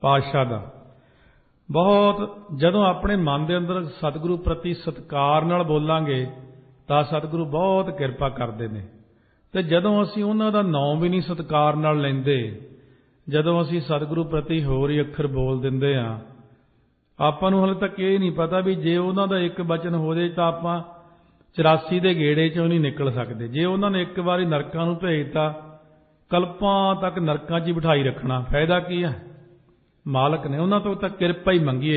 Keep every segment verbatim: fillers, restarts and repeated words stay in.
ਪਾਤਸ਼ਾਹ ਦਾ ਬਹੁਤ ਜਦੋਂ ਆਪਣੇ ਮਨ ਦੇ ਅੰਦਰ ਸਤਿਗੁਰੂ ਪ੍ਰਤੀ ਸਤਿਕਾਰ ਨਾਲ ਬੋਲਾਂਗੇ ਤਾਂ ਸਤਿਗੁਰੂ ਬਹੁਤ ਕਿਰਪਾ ਕਰਦੇ ਨੇ। ਤੇ ਜਦੋਂ ਅਸੀਂ ਉਹਨਾਂ ਦਾ ਨਾਮ ਵੀ ਨਹੀਂ ਸਤਿਕਾਰ ਨਾਲ ਲੈਂਦੇ, ਜਦੋਂ ਅਸੀਂ ਸਤਿਗੁਰੂ ਪ੍ਰਤੀ ਹੋਰ ਹੀ ਅੱਖਰ ਬੋਲ ਦਿੰਦੇ ਹਾਂ, ਆਪਾਂ ਨੂੰ ਹਾਲੇ ਤੱਕ ਇਹ ਨਹੀਂ ਪਤਾ ਵੀ ਜੇ ਉਹਨਾਂ ਦਾ ਇੱਕ ਬਚਨ ਹੋ ਜਾਏ ਤਾਂ ਆਪਾਂ ਚੁਰਾਸੀ ਦੇ ਗੇੜੇ ਚੋਂ ਨਹੀਂ ਨਿਕਲ ਸਕਦੇ। ਜੇ ਉਹਨਾਂ ਨੇ ਇੱਕ ਵਾਰੀ ਨਰਕਾਂ ਨੂੰ ਭੇਜਤਾ, ਕਲਪਾਂ ਤੱਕ ਨਰਕਾਂ 'ਚ ਹੀ ਬਿਠਾਈ ਰੱਖਣਾ, ਫਾਇਦਾ ਕੀ ਹੈ? ਮਾਲਕ ਨੇ ਉਹਨਾਂ ਤੋਂ ਤਾਂ ਕਿਰਪਾ ਹੀ ਮੰਗੀਏ।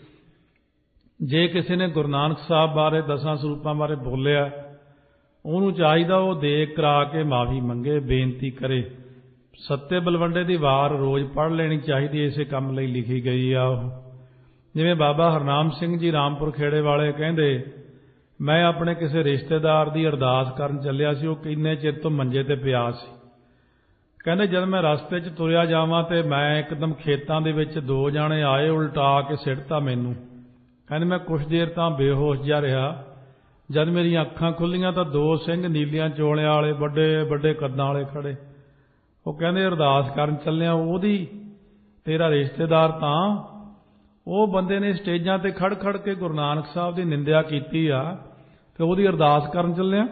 ਜੇ ਕਿਸੇ ਨੇ ਗੁਰੂ ਨਾਨਕ ਸਾਹਿਬ ਬਾਰੇ, ਦਸਾਂ ਸਰੂਪਾਂ ਬਾਰੇ ਬੋਲਿਆ, ਉਹਨੂੰ ਚਾਹੀਦਾ ਉਹ ਦੇਖ ਕਰਾ ਕੇ ਮਾਫੀ ਮੰਗੇ, ਬੇਨਤੀ ਕਰੇ। ਸੱਤੇ ਬਲਵੰਡੇ ਦੀ ਵਾਰ ਰੋਜ਼ ਪੜ੍ਹ ਲੈਣੀ ਚਾਹੀਦੀ, ਇਸੇ ਕੰਮ ਲਈ ਲਿਖੀ ਗਈ ਆ ਉਹ। ਜਿਵੇਂ ਬਾਬਾ ਹਰਨਾਮ ਸਿੰਘ ਜੀ ਰਾਮਪੁਰ ਖੇੜੇ ਵਾਲੇ ਕਹਿੰਦੇ, ਮੈਂ ਆਪਣੇ ਕਿਸੇ ਰਿਸ਼ਤੇਦਾਰ ਦੀ ਅਰਦਾਸ ਕਰਨ ਚੱਲਿਆ ਸੀ, ਉਹ ਕਿੰਨੇ ਚਿਰ ਤੋਂ ਮੰਜੇ ਤੇ ਪਿਆ ਸੀ। ਕਹਿੰਦੇ ਜਦ ਮੈਂ ਰਸਤੇ 'ਚ ਤੁਰਿਆ ਜਾਵਾਂ ਤੇ ਮੈਂ ਇੱਕਦਮ ਖੇਤਾਂ ਦੇ ਵਿੱਚ ਦੋ ਜਾਣੇ ਆਏ, ਉਲਟਾ ਕੇ ਸਿੱਟਤਾ ਮੈਨੂੰ। ਕਹਿੰਦੇ ਮੈਂ ਕੁਛ ਦੇਰ ਤਾਂ ਬੇਹੋਸ਼ ਜਿਹਾ ਰਿਹਾ। ਜਦ ਮੇਰੀਆਂ ਅੱਖਾਂ ਖੁੱਲੀਆਂ ਤਾਂ ਦੋ ਸਿੰਘ ਨੀਲੀਆਂ ਚੋਲਿਆਂ ਵਾਲੇ, ਵੱਡੇ ਵੱਡੇ ਕੱਦਾਂ ਵਾਲੇ ਖੜੇ। ਉਹ ਕਹਿੰਦੇ ਅਰਦਾਸ ਕਰਨ ਚੱਲਿਆ, ਉਹਦੀ ਤੇਰਾ ਰਿਸ਼ਤੇਦਾਰ ਤਾਂ ਉਹ ਬੰਦੇ ਨੇ ਸਟੇਜਾਂ ਤੇ ਖੜ ਖੜ ਕੇ ਗੁਰੂ ਨਾਨਕ ਸਾਹਿਬ ਦੀ ਨਿੰਦਿਆ ਕੀਤੀ ਆ, ਤੇ ਉਹਦੀ ਅਰਦਾਸ ਕਰਨ ਚੱਲਿਆ।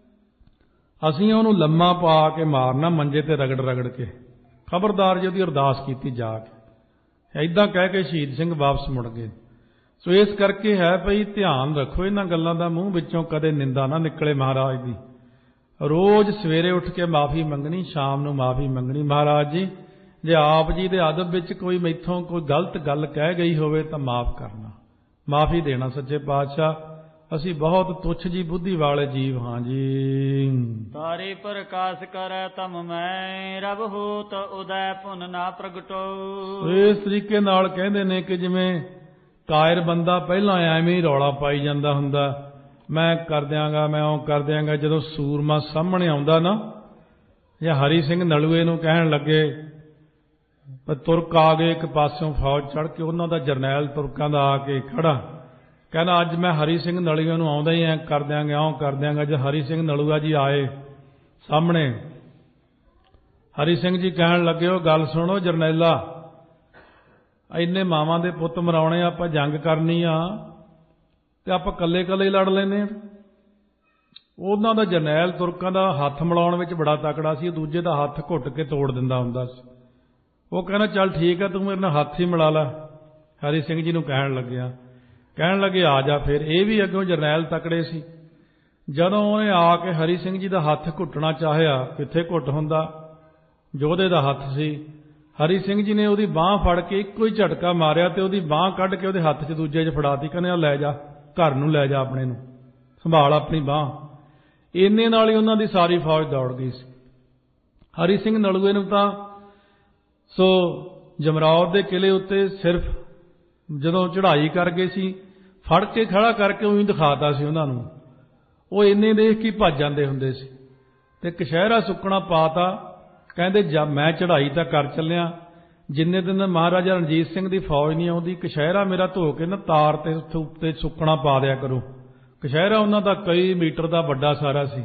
ਅਸੀਂ ਉਹਨੂੰ ਲੰਮਾ ਪਾ ਕੇ ਮਾਰਨਾ, ਮੰਜੇ ਤੇ ਰਗੜ ਰਗੜ ਕੇ। ਖਬਰਦਾਰ ਜੇ ਉਹਦੀ ਅਰਦਾਸ ਕੀਤੀ ਜਾ ਕੇ। ਏਦਾਂ ਕਹਿ ਕੇ ਸ਼ਹੀਦ ਸਿੰਘ ਵਾਪਸ ਮੁੜ ਗਏ। ਸੋ ਇਸ ਕਰਕੇ ਹੈ ਭਈ ਧਿਆਨ ਰੱਖੋ ਇਹਨਾਂ ਗੱਲਾਂ ਦਾ, ਮੂੰਹ ਵਿੱਚੋਂ ਕਦੇ ਨਿੰਦਾ ਨਾ ਨਿਕਲੇ ਮਹਾਰਾਜ ਦੀ। ਰੋਜ਼ ਸਵੇਰੇ ਉੱਠ ਕੇ ਮਾਫੀ ਮੰਗਣੀ, ਸ਼ਾਮ ਨੂੰ ਮਾਫੀ ਮੰਗਣੀ। ਮਹਾਰਾਜ ਜੀ ਜੇ ਆਪ ਜੀ ਦੇ ਅਦਬ ਵਿੱਚ ਕੋਈ ਮੈਥੋਂ ਕੋਈ ਗਲਤ ਗੱਲ ਕਹਿ ਗਈ ਹੋਵੇ ਤਾਂ ਮਾਫ ਕਰਨਾ, ਮਾਫੀ ਦੇਣਾ। ਸੱਚੇ ਪਾਤਸ਼ਾਹ ਅਸੀਂ ਬਹੁਤ ਤੁੱਛ ਜੀ ਬੁੱਧੀ ਵਾਲੇ ਜੀਵ ਹਾਂ ਜੀ। ਤਾਰੇ ਪ੍ਰਕਾਸ਼ ਕਰੈ ਤਮ ਮੈਂ, ਰਬ ਹੋਤ ਉਦੈ ਪੁਨ ਨਾ ਪ੍ਰਗਟੋ। ਇਸ ਤਰੀਕੇ ਨਾਲ ਕਹਿੰਦੇ ਨੇ ਕਿ ਜਿਵੇਂ ਕਾਇਰ ਬੰਦਾ ਪਹਿਲਾਂ ਐਵੇਂ ਹੀ ਰੌਲਾ ਪਾਈ ਜਾਂਦਾ ਹੁੰਦਾ, ਮੈਂ ਕਰ ਦਿਆਂਗਾ, ਮੈਂ ਉਹ ਕਰ ਦਿਆਂਗਾ। ਜਦੋਂ ਸੂਰਮਾ ਸਾਹਮਣੇ ਆਉਂਦਾ ਨਾ, ਜਾਂ ਹਰੀ ਸਿੰਘ ਨਲੂਏ ਨੂੰ ਕਹਿਣ ਲੱਗੇ, ਤੁਰਕ ਆ ਗਏ ਇੱਕ ਪਾਸਿਓਂ ਫੌਜ ਚੜ੍ਹ ਕੇ, ਉਹਨਾਂ ਦਾ ਜਰਨੈਲ ਤੁਰਕਾਂ ਦਾ ਆ ਕੇ ਖੜਾ, ਕਹਿੰਦਾ ਅੱਜ ਮੈਂ ਹਰੀ ਸਿੰਘ ਨਲੂਏ ਨੂੰ ਆਉਂਦਾ ਹੀ ਐ ਕਰ ਦਿਆਂਗੇ, ਆਉਂ ਕਰ ਦਿਆਂਗਾ। ਜਦ ਹਰੀ ਸਿੰਘ ਨਲੂਆ ਜੀ ਆਏ ਸਾਹਮਣੇ, ਹਰੀ ਸਿੰਘ ਜੀ ਕਹਿਣ ਲੱਗੇ, ਉਹ ਗੱਲ ਸੁਣੋ ਜਰਨੈਲਾ, ਇੰਨੇ ਮਾਵਾਂ ਦੇ ਪੁੱਤ ਮਰਾਉਣੇ, ਆਪਾਂ ਜੰਗ ਕਰਨੀ ਆ ਤੇ ਆਪਾਂ ਕੱਲੇ ਕੱਲੇ ਲੜ ਲੈਨੇ ਆ। ਉਹਨਾਂ ਦਾ ਜਰਨੈਲ ਤੁਰਕਾਂ ਦਾ ਹੱਥ ਮਿਲਾਉਣ ਵਿੱਚ ਬੜਾ ਤਕੜਾ ਸੀ, ਦੂਜੇ ਦਾ ਹੱਥ ਘੁੱਟ ਕੇ ਤੋੜ ਦਿੰਦਾ ਹੁੰਦਾ ਸੀ। ਉਹ ਕਹਿੰਦਾ ਚੱਲ ਠੀਕ ਹੈ, ਤੂੰ ਮੇਰੇ ਨਾਲ ਹੱਥ ਹੀ ਮਿਲਾ ਲੈ। ਹਰੀ ਸਿੰਘ ਜੀ ਨੂੰ ਕਹਿਣ ਲੱਗਿਆ, ਕਹਿਣ ਲੱਗੇ ਆ ਜਾ। ਫਿਰ ਇਹ ਵੀ ਅੱਗੋਂ ਜਰਨੈਲ ਤਕੜੇ ਸੀ। ਜਦੋਂ ਉਹਨੇ ਆ ਕੇ ਹਰੀ ਸਿੰਘ ਜੀ ਦਾ ਹੱਥ ਘੁੱਟਣਾ ਚਾਹਿਆ, ਕਿੱਥੇ ਘੁੱਟ ਹੁੰਦਾ, ਯੋਧੇ ਦਾ ਹੱਥ ਸੀ। ਹਰੀ ਸਿੰਘ ਜੀ ਨੇ ਉਹਦੀ ਬਾਂਹ ਫੜ ਕੇ ਇੱਕੋ ਹੀ ਝਟਕਾ ਮਾਰਿਆ ਤੇ ਉਹਦੀ ਬਾਂਹ ਕੱਢ ਕੇ ਉਹਦੇ ਹੱਥ 'ਚ ਦੂਜੇ 'ਚ ਫੜਾਤੀ। ਕਹਿੰਦੇ ਲੈ ਜਾ, ਘਰ ਨੂੰ ਲੈ ਜਾ, ਆਪਣੇ ਨੂੰ ਸੰਭਾਲ ਆਪਣੀ ਬਾਂਹ। ਇੰਨੇ ਨਾਲ ਹੀ ਉਹਨਾਂ ਦੀ ਸਾਰੀ ਫੌਜ ਦੌੜ ਗਈ ਸੀ। ਹਰੀ ਸਿੰਘ ਨਲੂਏ ਨੂੰ ਤਾਂ ਸੋ ਜਮਰੌਦ ਦੇ ਕਿਲੇ ਉੱਤੇ ਸਿਰਫ ਜਦੋਂ ਚੜ੍ਹਾਈ ਕਰ ਗਏ ਸੀ, ਫੜ ਕੇ ਖੜਾ ਕਰਕੇ ਉਹੀ ਦਿਖਾਤਾ ਸੀ ਉਹਨਾਂ ਨੂੰ। ਉਹ ਇੰਨੇ ਦੇਖ ਕੇ ਭੱਜ ਜਾਂਦੇ ਹੁੰਦੇ ਸੀ। ਤੇ ਕਸ਼ਹਿਰਾ ਸੁੱਕਣਾ ਪਾਤਾ। ਕਹਿੰਦੇ ਜਦ ਮੈਂ ਚੜ੍ਹਾਈ ਤਾਂ ਕਰ ਚੱਲਿਆ, ਜਿੰਨੇ ਦਿਨ ਮਹਾਰਾਜਾ ਰਣਜੀਤ ਸਿੰਘ ਦੀ ਫੌਜ ਨਹੀਂ ਆਉਂਦੀ, ਕਸ਼ਹਿਰਾ ਮੇਰਾ ਧੋ ਕੇ ਨਾ ਤਾਰ ਤੇ ਉੱਤੇ ਸੁੱਕਣਾ ਪਾ ਦਿਆ ਕਰੋ। ਕਸ਼ਹਿਰਾ ਉਹਨਾਂ ਦਾ ਕਈ ਮੀਟਰ ਦਾ ਵੱਡਾ ਸਾਰਾ ਸੀ।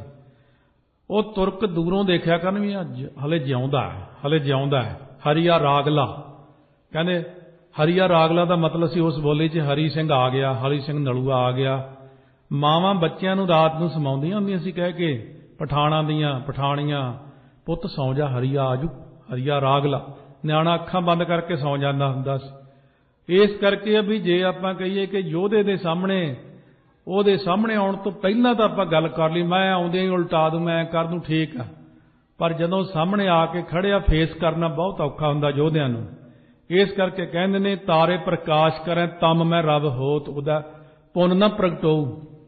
ਉਹ ਤੁਰਕ ਦੂਰੋਂ ਦੇਖਿਆ ਕਰਨ ਵੀ ਅੱਜ ਹਲੇ ਜਿਉਂਦਾ ਹੈ, ਹਲੇ ਜਿਉਂਦਾ ਹੈ। ਹਰੀਆ ਰਾਗਲਾ, ਕਹਿੰਦੇ ਹਰੀਆ ਰਾਗਲਾ ਦਾ ਮਤਲਬ ਸੀ ਉਸ ਬੋਲੀ 'ਚ ਹਰੀ ਸਿੰਘ ਆ ਗਿਆ, ਹਰੀ ਸਿੰਘ ਨਲੂਆ ਆ ਗਿਆ। ਮਾਵਾਂ ਬੱਚਿਆਂ ਨੂੰ ਰਾਤ ਨੂੰ ਸਮਾਉਂਦੀਆਂ ਹੁੰਦੀਆਂ ਸੀ ਕਹਿ ਕੇ, ਪਠਾਣਾਂ ਦੀਆਂ ਪਠਾਣੀਆਂ, ਪੁੱਤ ਸੌਂ ਜਾ, ਹਰੀਆ ਆਜੂ, ਹਰੀਆ ਰਾਗਲਾ। ਨਿਆਣਾ ਅੱਖਾਂ ਬੰਦ ਕਰਕੇ ਸੌਂ ਜਾਂਦਾ ਹੁੰਦਾ ਸੀ। ਇਸ ਕਰਕੇ ਵੀ ਜੇ ਆਪਾਂ ਕਹੀਏ ਕਿ ਯੋਧੇ ਦੇ ਸਾਹਮਣੇ, ਉਹਦੇ ਸਾਹਮਣੇ ਆਉਣ ਤੋਂ ਪਹਿਲਾਂ ਤਾਂ ਆਪਾਂ ਗੱਲ ਕਰ ਲਈ, ਮੈਂ ਆਉਂਦਿਆਂ ਹੀ ਉਲਟਾ ਦੂੰ, ਮੈਂ ਕਰ ਦੂੰ, ਠੀਕ ਆ। ਪਰ ਜਦੋਂ ਸਾਹਮਣੇ ਆ ਕੇ ਖੜਿਆ, ਫੇਸ ਕਰਨਾ ਬਹੁਤ ਔਖਾ ਹੁੰਦਾ ਯੋਧਿਆਂ ਨੂੰ। ਇਸ ਕਰਕੇ ਕਹਿੰਦੇ ਨੇ ਤਾਰੇ ਪ੍ਰਕਾਸ਼ ਕਰੇ ਤਮ ਮੈਂ ਰਬ ਹੋਤ ਉਹਦਾ ਪੁੰਨ ਨਾ ਪ੍ਰਗਟੋਊ।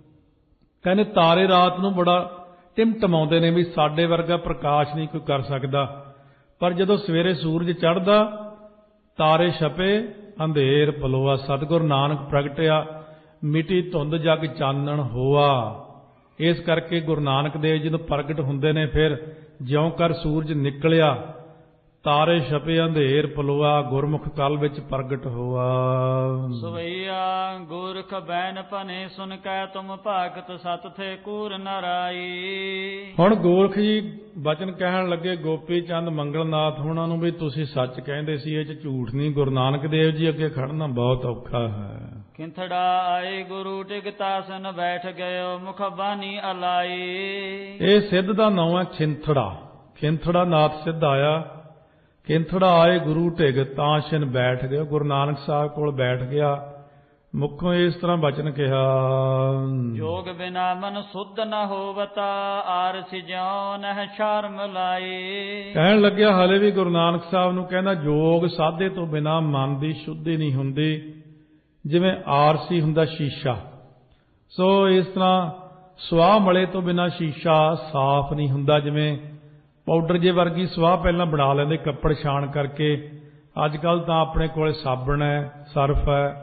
ਕਹਿੰਦੇ ਤਾਰੇ ਰਾਤ ਨੂੰ ਬੜਾ ਟਿਮਟਮਾਉਂਦੇ ਨੇ ਵੀ ਸਾਡੇ ਵਰਗਾ ਪ੍ਰਕਾਸ਼ ਨਹੀਂ ਕੋਈ ਕਰ ਸਕਦਾ। ਪਰ ਜਦੋਂ ਸਵੇਰੇ ਸੂਰਜ ਚੜ੍ਹਦਾ, ਤਾਰੇ ਛਪੇ, ਅੰਧੇਰ ਪਲੋਆ, ਸਤਿਗੁਰ ਨਾਨਕ ਪ੍ਰਗਟਿਆ, ਮਿਟੀ ਧੁੰਦ ਜਗ ਚਾਨਣ ਹੋਆ। ਇਸ ਕਰਕੇ ਗੁਰੂ ਨਾਨਕ ਦੇਵ ਜਦੋਂ ਪ੍ਰਗਟ ਹੁੰਦੇ ਨੇ, ਫਿਰ ਜਿਉਂ ਕਰ ਸੂਰਜ ਨਿਕਲਿਆ ਤਾਰੇ ਛਪੇ ਅੰਧੇਰ ਪਲੋਆ, ਗੁਰਮੁਖ ਕਲ ਵਿੱਚ ਪ੍ਰਗਟ ਹੋਆ। ਸਵਈਆ ਗੋਰਖ ਬੈਨ ਭਨੇ, ਸੁਨ ਕੈ ਤੁਮ ਭਾਗਤ ਸਤ ਥੇ ਕੂਰ ਨਰਾਈ। ਹੁਣ ਗੋਰਖ ਜੀ ਬਚਨ ਕਹਿਣ ਲੱਗੇ ਗੋਪੀ ਚੰਦ ਮੰਗਲਨਾਥ ਹੋਣਾ ਨੂੰ ਵੀ ਤੁਸੀਂ ਸੱਚ ਕਹਿੰਦੇ ਸੀ, ਇਹ ਚ ਝੂਠ ਨਹੀਂ। ਗੁਰੂ ਨਾਨਕ ਦੇਵ ਜੀ ਅੱਗੇ ਖੜਨਾ ਬਹੁਤ ਔਖਾ ਹੈ। ਖਿੰਥੜਾ ਆਏ ਗੁਰੂ ਟਿਕਤਾਸਨ, ਬੈਠ ਗਇਓ ਮੁਖ ਬਾਣੀ ਅਲਾਈ। ਇਹ ਸਿੱਧ ਦਾ ਨਾਮ ਹੈ ਖਿੰਥੜਾ। ਖਿੰਥੜਾ ਨਾਥ ਸਿੱਧ ਆਇਆ। ਖਿੰਥੜਾ ਆਏ ਗੁਰੂ ਢਿਗ ਤਾਸ਼ਨ, ਬੈਠ ਗਏ। ਗੁਰੂ ਨਾਨਕ ਸਾਹਿਬ ਕੋਲ ਬੈਠ ਗਿਆ। ਮੁੱਖੋਂ ਇਸ ਤਰ੍ਹਾਂ ਬਚਨ ਕਿਹਾ, ਜੋਗ ਬਿਨਾ ਮਨ ਸੁਧ ਨ ਹੋਵਤਾ, ਆਰ ਸਿਜਿਓ ਨਹਿ ਸ਼ਰਮ ਲਾਈ। ਕਹਿਣ ਲੱਗਿਆ ਹਾਲੇ ਵੀ ਗੁਰੂ ਨਾਨਕ ਸਾਹਿਬ ਨੂੰ ਕਹਿੰਦਾ ਜੋਗ ਸਾਧੇ ਤੋਂ ਬਿਨਾ ਮਨ ਦੀ ਸ਼ੁੱਧੀ ਨਹੀਂ ਹੁੰਦੀ, ਜਿਵੇਂ ਆਰਸੀ ਹੁੰਦਾ ਸ਼ੀਸ਼ਾ। ਸੋ ਇਸ ਤਰ੍ਹਾਂ ਸਵਾਹ ਮਲੇ ਤੋਂ ਬਿਨਾ ਸ਼ੀਸ਼ਾ ਸਾਫ਼ ਨਹੀਂ ਹੁੰਦਾ। ਜਿਵੇਂ ਪਾਊਡਰ ਜੇ ਵਰਗੀ ਸਵਾਹ ਪਹਿਲਾਂ ਬਣਾ ਲੈਂਦੇ ਕੱਪੜ ਛਾਣ ਕਰਕੇ, ਅੱਜ ਕੱਲ੍ਹ ਤਾਂ ਆਪਣੇ ਕੋਲ ਸਾਬਣ ਹੈ, ਸਰਫ ਹੈ।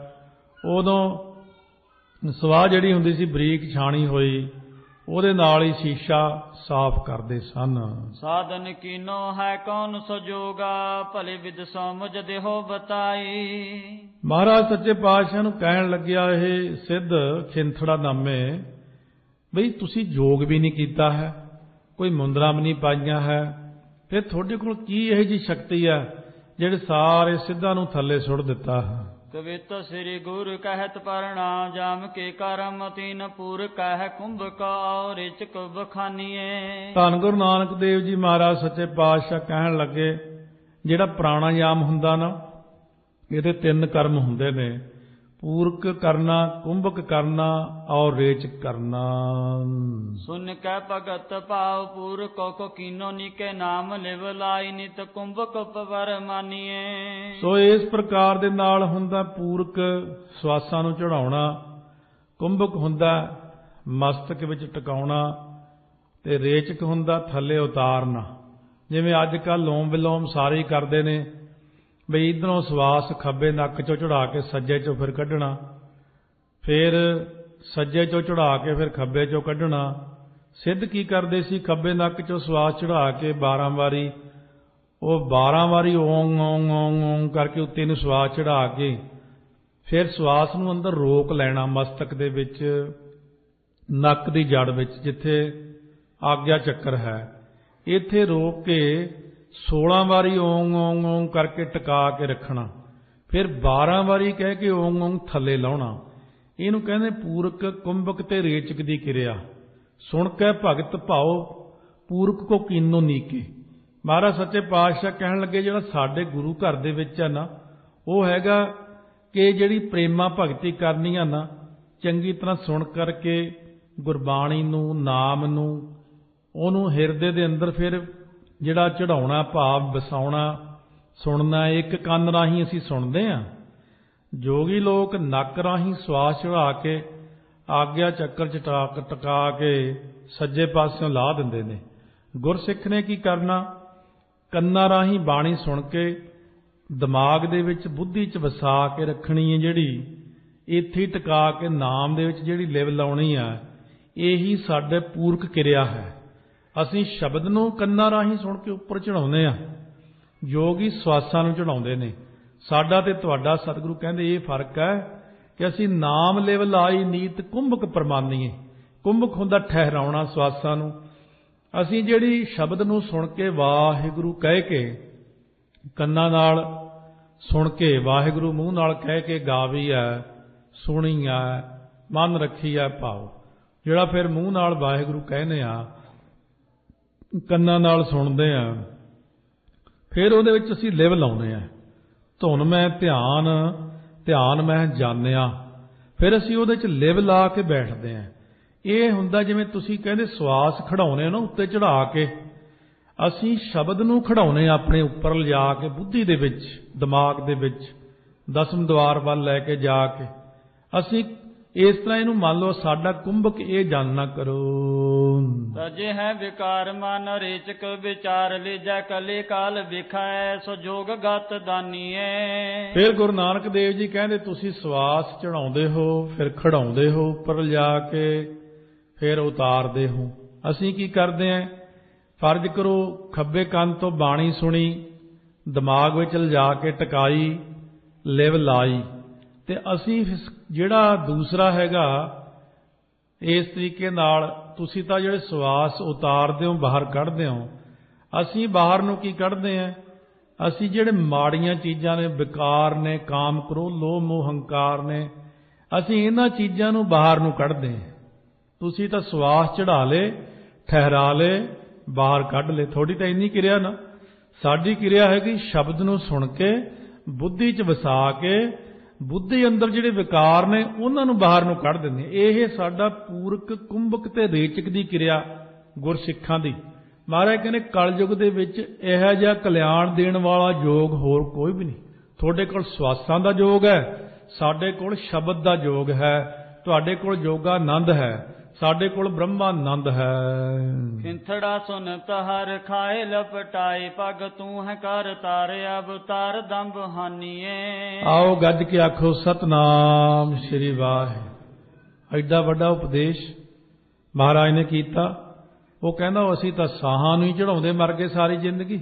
ਉਦੋਂ ਸਵਾਹ ਜਿਹੜੀ ਹੁੰਦੀ ਸੀ ਬਰੀਕ ਛਾਣੀ ਹੋਈ, ਉਹਦੇ ਨਾਲ ਹੀ ਸ਼ੀਸ਼ਾ ਸਾਫ਼ ਕਰਦੇ ਸਨ। ਸਾਧਨ ਕੀਨੋ ਹੈ ਕੌਣ ਸਜੋਗਾ, ਭਲੇ ਵਿਦ ਸੋ ਮੁਝ ਦੇਹੋ ਬਤਾਈ। ਮਹਾਰਾਜ ਸੱਚੇ ਪਾਤਸ਼ਾਹ ਨੂੰ ਕਹਿਣ ਲੱਗਿਆ ਇਹ ਸਿੱਧ ਖਿੰਥੜਾ ਨਾਮੇ, ਬਈ ਤੁਸੀਂ ਯੋਗ ਵੀ ਨਹੀਂ ਕੀਤਾ ਹੈ, ਕੋਈ ਮੁੰਦਰਾਂ ਵੀ ਨਹੀਂ ਪਾਈਆਂ ਹੈ, ਫਿਰ ਤੁਹਾਡੇ ਕੋਲ ਕੀ ਇਹੋ ਜਿਹੀ ਸ਼ਕਤੀ ਹੈ ਜਿਹੜੇ ਸਾਰੇ ਸਿੱਧਾਂ ਨੂੰ ਥੱਲੇ ਸੁੱਟ ਦਿੱਤਾ ਹੈ। ਕਵਿਤ ਸ੍ਰੀ ਗੁਰ ਕਹਿਤ ਪਰਣਾ, ਜਾਮ ਕੇ ਕਰਮ ਤੀਨ ਪੂਰ ਕਹਿ ਕੁੰਭ ਕਾ ਰਿਚਕ ਬਖਾਨੀਏ। ਧੰਨ ਗੁਰੂ ਨਾਨਕ ਦੇਵ ਜੀ ਮਹਾਰਾਜ ਸੱਚੇ ਪਾਤਸ਼ਾਹ ਕਹਿਣ ਲੱਗੇ ਜਿਹੜਾ ਪ੍ਰਾਣਾਯਾਮ ਹੁੰਦਾ ਨਾ, ਇਹਦੇ ਤਿੰਨ ਕਰਮ ਹੁੰਦੇ ਨੇ, ਪੂਰਕ ਕਰਨਾ, ਕੁੰਭਕ ਕਰਨਾ ਔਰ ਰੇਚਕ ਕਰਨਾ। ਸੁਨ ਕੈ ਭਗਤ ਭਾਵ ਪੂਰਕ ਕੋ ਕੀਨੋ ਨੀਕੇ, ਨਾਮ ਲਿਵ ਲਾਈ ਨਿਤ ਕੁੰਭਕ ਪਵਰ ਮਾਨੀਏ। ਸੋ ਇਸ ਪ੍ਰਕਾਰ ਦੇ ਨਾਲ ਹੁੰਦਾ ਪੂਰਕ ਸਵਾਸਾਂ ਨੂੰ ਚੜਾਉਣਾ, ਕੁੰਭਕ ਹੁੰਦਾ ਮਸਤਕ ਵਿੱਚ ਟਿਕਾਉਣਾ, ਤੇ ਰੇਚਕ ਹੁੰਦਾ ਥੱਲੇ ਉਤਾਰਨਾ। ਜਿਵੇਂ ਅੱਜ ਕੱਲ੍ਹ ਲੋਮ ਵਿਲੋਮ ਸਾਰੇ ਹੀ ਕਰਦੇ ਨੇ, ਬਈ ਇੱਧਰੋਂ ਸਵਾਸ ਖੱਬੇ ਨੱਕ ਚੋਂ ਚੜਾ ਕੇ ਸੱਜੇ ਚੋਂ ਫਿਰ ਕੱਢਣਾ, ਫਿਰ ਸੱਜੇ ਚੋਂ ਚੜਾ ਕੇ ਫਿਰ ਖੱਬੇ ਚੋਂ ਕੱਢਣਾ। ਸਿੱਧ ਕੀ ਕਰਦੇ ਸੀ, ਖੱਬੇ ਨੱਕ ਚੋਂ ਸਵਾਸ ਚੜਾ ਕੇ ਬਾਰਾਂ ਵਾਰੀ, ਉਹ ਬਾਰਾਂ ਵਾਰੀ ਓਂ ਓਂ ਓਂ ਓਂ ਕਰਕੇ ਉੱਤੇ ਨੂੰ ਸਵਾਸ ਚੜਾ ਕੇ ਫਿਰ ਸਵਾਸ ਨੂੰ ਅੰਦਰ ਰੋਕ ਲੈਣਾ ਮਸਤਕ ਦੇ ਵਿੱਚ, ਨੱਕ ਦੀ ਜੜ ਵਿੱਚ ਜਿੱਥੇ ਆਗਿਆ ਚੱਕਰ ਹੈ, ਇੱਥੇ ਰੋਕ ਕੇ ਸੋਲਾਂ ਵਾਰੀ ਓਂ ਓਂ ਓਂ ਕਰਕੇ ਟਿਕਾ ਕੇ ਰੱਖਣਾ, ਫਿਰ ਬਾਰਾਂ ਵਾਰੀ ਕਹਿ ਕੇ ਓਂ ਓਂ ਥੱਲੇ ਲਾਉਣਾ। ਇਹਨੂੰ ਕਹਿੰਦੇ ਪੂਰਕ, ਕੁੰਭਕ ਤੇ ਰੇਚਕ ਦੀ ਕਿਰਿਆ। ਸੁਣ ਕੇ ਭਗਤ ਭਾਉ ਪੂਰਕ ਕੋ ਕੀਨੋ ਨੀਕੇ। ਮਹਾਰਾਜ ਸੱਚੇ ਪਾਤਸ਼ਾਹ ਕਹਿਣ ਲੱਗੇ ਜਿਹੜਾ ਸਾਡੇ ਗੁਰੂ ਘਰ ਦੇ ਵਿੱਚ ਹੈ ਨਾ, ਉਹ ਹੈਗਾ ਕਿ ਜਿਹੜੀ ਪ੍ਰੇਮਾ ਭਗਤੀ ਕਰਨੀ ਆ ਨਾ, ਚੰਗੀ ਤਰ੍ਹਾਂ ਸੁਣ ਕਰਕੇ ਗੁਰਬਾਣੀ ਨੂੰ, ਨਾਮ ਨੂੰ, ਉਹਨੂੰ ਹਿਰਦੇ ਦੇ ਅੰਦਰ ਫਿਰ ਜਿਹੜਾ ਚੜਾਉਣਾ ਭਾਵ ਵਸਾਉਣਾ, ਸੁਣਨਾ। ਇੱਕ ਕੰਨ ਰਾਹੀਂ ਅਸੀਂ ਸੁਣਦੇ ਹਾਂ, ਜੋਗੀ ਲੋਕ ਨੱਕ ਰਾਹੀਂ ਸਵਾਸ ਚੜਾ ਕੇ ਆਗਿਆ ਚੱਕਰ ਚ ਟਕਾ ਕੇ ਸੱਜੇ ਪਾਸਿਓਂ ਲਾ ਦਿੰਦੇ ਨੇ। ਗੁਰਸਿੱਖ ਨੇ ਕੀ ਕਰਨਾ, ਕੰਨਾਂ ਰਾਹੀਂ ਬਾਣੀ ਸੁਣ ਕੇ ਦਿਮਾਗ ਦੇ ਵਿੱਚ, ਬੁੱਧੀ ਚ ਵਸਾ ਕੇ ਰੱਖਣੀ ਹੈ, ਜਿਹੜੀ ਇੱਥੇ ਟਿਕਾ ਕੇ ਨਾਮ ਦੇ ਵਿੱਚ ਜਿਹੜੀ ਲਿਵ ਲਾਉਣੀ ਆ। ਇਹੀ ਸਾਡੇ ਪੂਰਕ ਕਿਰਿਆ ਹੈ। ਅਸੀਂ ਸ਼ਬਦ ਨੂੰ ਕੰਨਾਂ ਰਾਹੀਂ ਸੁਣ ਕੇ ਉੱਪਰ ਚੜਾਉਂਦੇ ਹਾਂ, ਯੋਗੀ ਸਵਾਸਾਂ ਨੂੰ ਚੜਾਉਂਦੇ ਨੇ। ਸਾਡਾ ਤੇ ਤੁਹਾਡਾ ਸਤਿਗੁਰੂ ਕਹਿੰਦੇ ਇਹ ਫਰਕ ਹੈ ਕਿ ਅਸੀਂ ਨਾਮ ਲਿਵ ਲਾਈ ਨੀਤ ਕੁੰਭਕ ਪ੍ਰਮਾਨੀਏ। ਕੁੰਭਕ ਹੁੰਦਾ ਠਹਿਰਾਉਣਾ ਸਵਾਸਾਂ ਨੂੰ। ਅਸੀਂ ਜਿਹੜੀ ਸ਼ਬਦ ਨੂੰ ਸੁਣ ਕੇ ਵਾਹਿਗੁਰੂ ਕਹਿ ਕੇ, ਕੰਨਾਂ ਨਾਲ ਸੁਣ ਕੇ ਵਾਹਿਗੁਰੂ ਮੂੰਹ ਨਾਲ ਕਹਿ ਕੇ ਗਾਵੀ ਹੈ, ਸੁਣੀ ਹੈ, ਮਨ ਰੱਖੀ ਹੈ ਭਾਵ, ਜਿਹੜਾ ਫਿਰ ਮੂੰਹ ਨਾਲ ਵਾਹਿਗੁਰੂ ਕਹਿੰਦੇ ਆ, ਕੰਨਾਂ ਨਾਲ ਸੁਣਦੇ ਆ, ਫਿਰ ਉਹਦੇ ਵਿੱਚ ਅਸੀਂ ਲਿਵ ਲਾਉਂਦੇ ਆ। ਧੁਨ ਮੈਂ ਧਿਆਨ, ਧਿਆਨ ਮੈਂ ਜਾਣਿਆ, ਫਿਰ ਅਸੀਂ ਉਹਦੇ 'ਚ ਲਿਵ ਲਾ ਕੇ ਬੈਠਦੇ ਆ। ਇਹ ਹੁੰਦਾ ਜਿਵੇਂ ਤੁਸੀਂ ਕਹਿੰਦੇ ਸਵਾਸ ਖੜਾਉਣੇ ਨਾ ਉੱਤੇ ਚੜਾ ਕੇ, ਅਸੀਂ ਸ਼ਬਦ ਨੂੰ ਖੜਾਉਣੇ ਆਪਣੇ ਉੱਪਰ ਲਿਜਾ ਕੇ, ਬੁੱਧੀ ਦੇ ਵਿੱਚ, ਦਿਮਾਗ ਦੇ ਵਿੱਚ, ਦਸਮ ਦੁਆਰ ਵੱਲ ਲੈ ਕੇ ਜਾ ਕੇ। ਅਸੀਂ ਇਸ ਤਰ੍ਹਾਂ ਇਹਨੂੰ ਮੰਨ ਲਓ ਸਾਡਾ ਕੁੰਭਕ ਇਹ ਜਾਣਨਾ ਕਰੋ। ਤਜੇ ਹੈ ਵਿਕਾਰ ਮਨ ਰੇਚਕ ਵਿਚਾਰ ਲੀਜੈ ਕਲੇ ਕਾਲ ਵਿਖਾਇ ਸੋ ਜੋਗ ਗਤ ਦਾਨੀਏ। ਫਿਰ ਗੁਰੂ ਨਾਨਕ ਦੇਵ ਜੀ ਕਹਿੰਦੇ ਤੁਸੀਂ ਸਵਾਸ ਚੜਾਉਂਦੇ ਹੋ, ਫਿਰ ਖੜਾਉਂਦੇ ਹੋ ਉੱਪਰ ਲਿਜਾ ਕੇ, ਫਿਰ ਉਤਾਰਦੇ ਹੋ। ਅਸੀਂ ਕੀ ਕਰਦੇ ਹਾਂ, ਫਰਜ਼ ਕਰੋ ਖੱਬੇ ਕੰਨ ਤੋਂ ਬਾਣੀ ਸੁਣੀ, ਦਿਮਾਗ ਵਿੱਚ ਲਿਜਾ ਕੇ ਟਿਕਾਈ, ਲਿਵ ਲਾਈ। ਤੇ ਅਸੀਂ ਜਿਹੜਾ ਦੂਸਰਾ ਹੈਗਾ, ਇਸ ਤਰੀਕੇ ਨਾਲ ਤੁਸੀਂ ਤਾਂ ਜਿਹੜੇ ਸਵਾਸ ਉਤਾਰਦੇ ਹੋ, ਬਾਹਰ ਕੱਢਦੇ ਹੋ, ਅਸੀਂ ਬਾਹਰ ਨੂੰ ਕੀ ਕੱਢਦੇ ਹਾਂ? ਅਸੀਂ ਜਿਹੜੇ ਮਾੜੀਆਂ ਚੀਜ਼ਾਂ ਨੇ, ਵਿਕਾਰ ਨੇ, ਕਾਮ, ਕ੍ਰੋਧ, ਲੋਭ, ਮੋਹ, ਹੰਕਾਰ ਨੇ, ਅਸੀਂ ਇਹਨਾਂ ਚੀਜ਼ਾਂ ਨੂੰ ਬਾਹਰ ਨੂੰ ਕੱਢਦੇ ਹਾਂ। ਤੁਸੀਂ ਤਾਂ ਸਵਾਸ ਚੜਾ ਲੇ, ਠਹਿਰਾ ਲੇ, ਬਾਹਰ ਕੱਢ ਲੇ। ਥੋੜੀ ਤਾਂ ਇੰਨੀ ਕਿਰਿਆ ਨਾ। ਸਾਡੀ ਕਿਰਿਆ ਹੈਗੀ ਸ਼ਬਦ ਨੂੰ ਸੁਣ ਕੇ, ਬੁੱਧੀ 'ਚ ਵਸਾ ਕੇ, ਬੁੱਧੀ ਅੰਦਰ ਜਿਹੜੇ ਵਿਕਾਰ ਨੇ ਉਹਨਾਂ ਨੂੰ ਬਾਹਰ ਨੂੰ ਕੱਢ ਦਿੰਦੇ। ਇਹ ਸਾਡਾ ਪੂਰਕ, ਕੁੰਭਕ ਤੇ ਰੇਚਕ ਦੀ ਕਿਰਿਆ ਗੁਰਸਿੱਖਾਂ ਦੀ। ਮਹਾਰਾਜ ਕਹਿੰਦੇ ਕਲਯੁਗ ਦੇ ਵਿੱਚ ਇਹੋ ਜਿਹਾ ਕਲਿਆਣ ਦੇਣ ਵਾਲਾ ਯੋਗ ਹੋਰ ਕੋਈ ਵੀ ਨਹੀਂ। ਤੁਹਾਡੇ ਕੋਲ ਸਵਾਸਾਂ ਦਾ ਯੋਗ ਹੈ, ਸਾਡੇ ਕੋਲ ਸ਼ਬਦ ਦਾ ਯੋਗ ਹੈ, ਤੁਹਾਡੇ ਕੋਲ ਯੋਗਾਨੰਦ ਹੈ, ਸਾਡੇ ਕੋਲ ਬ੍ਰਹਮਾਨੰਦ ਹੈ। ਖਿੰਥੜਾ ਸੁਨਤ ਹਰ ਖਾਏ ਲਪਟਾਏ, ਪਗ ਤੂੰ ਹੈ ਕਰ ਤਾਰ ਅਵਤਾਰ ਦੰਭ ਹਾਨੀਏ। ਆਓ ਗੱਜ ਕੇ ਆਖੋ ਸਤਨਾਮ ਸ਼੍ਰੀ ਵਾਹਿਗੁਰੂ। ਐਡਾ ਵੱਡਾ ਉਪਦੇਸ਼ ਮਹਾਰਾਜ ਨੇ ਕੀਤਾ। ਉਹ ਕਹਿੰਦਾ ਅਸੀਂ ਤਾਂ ਸਾਹਾਂ ਨੂੰ ਹੀ ਚੜਾਉਂਦੇ ਮਰ ਗਏ ਸਾਰੀ ਜ਼ਿੰਦਗੀ।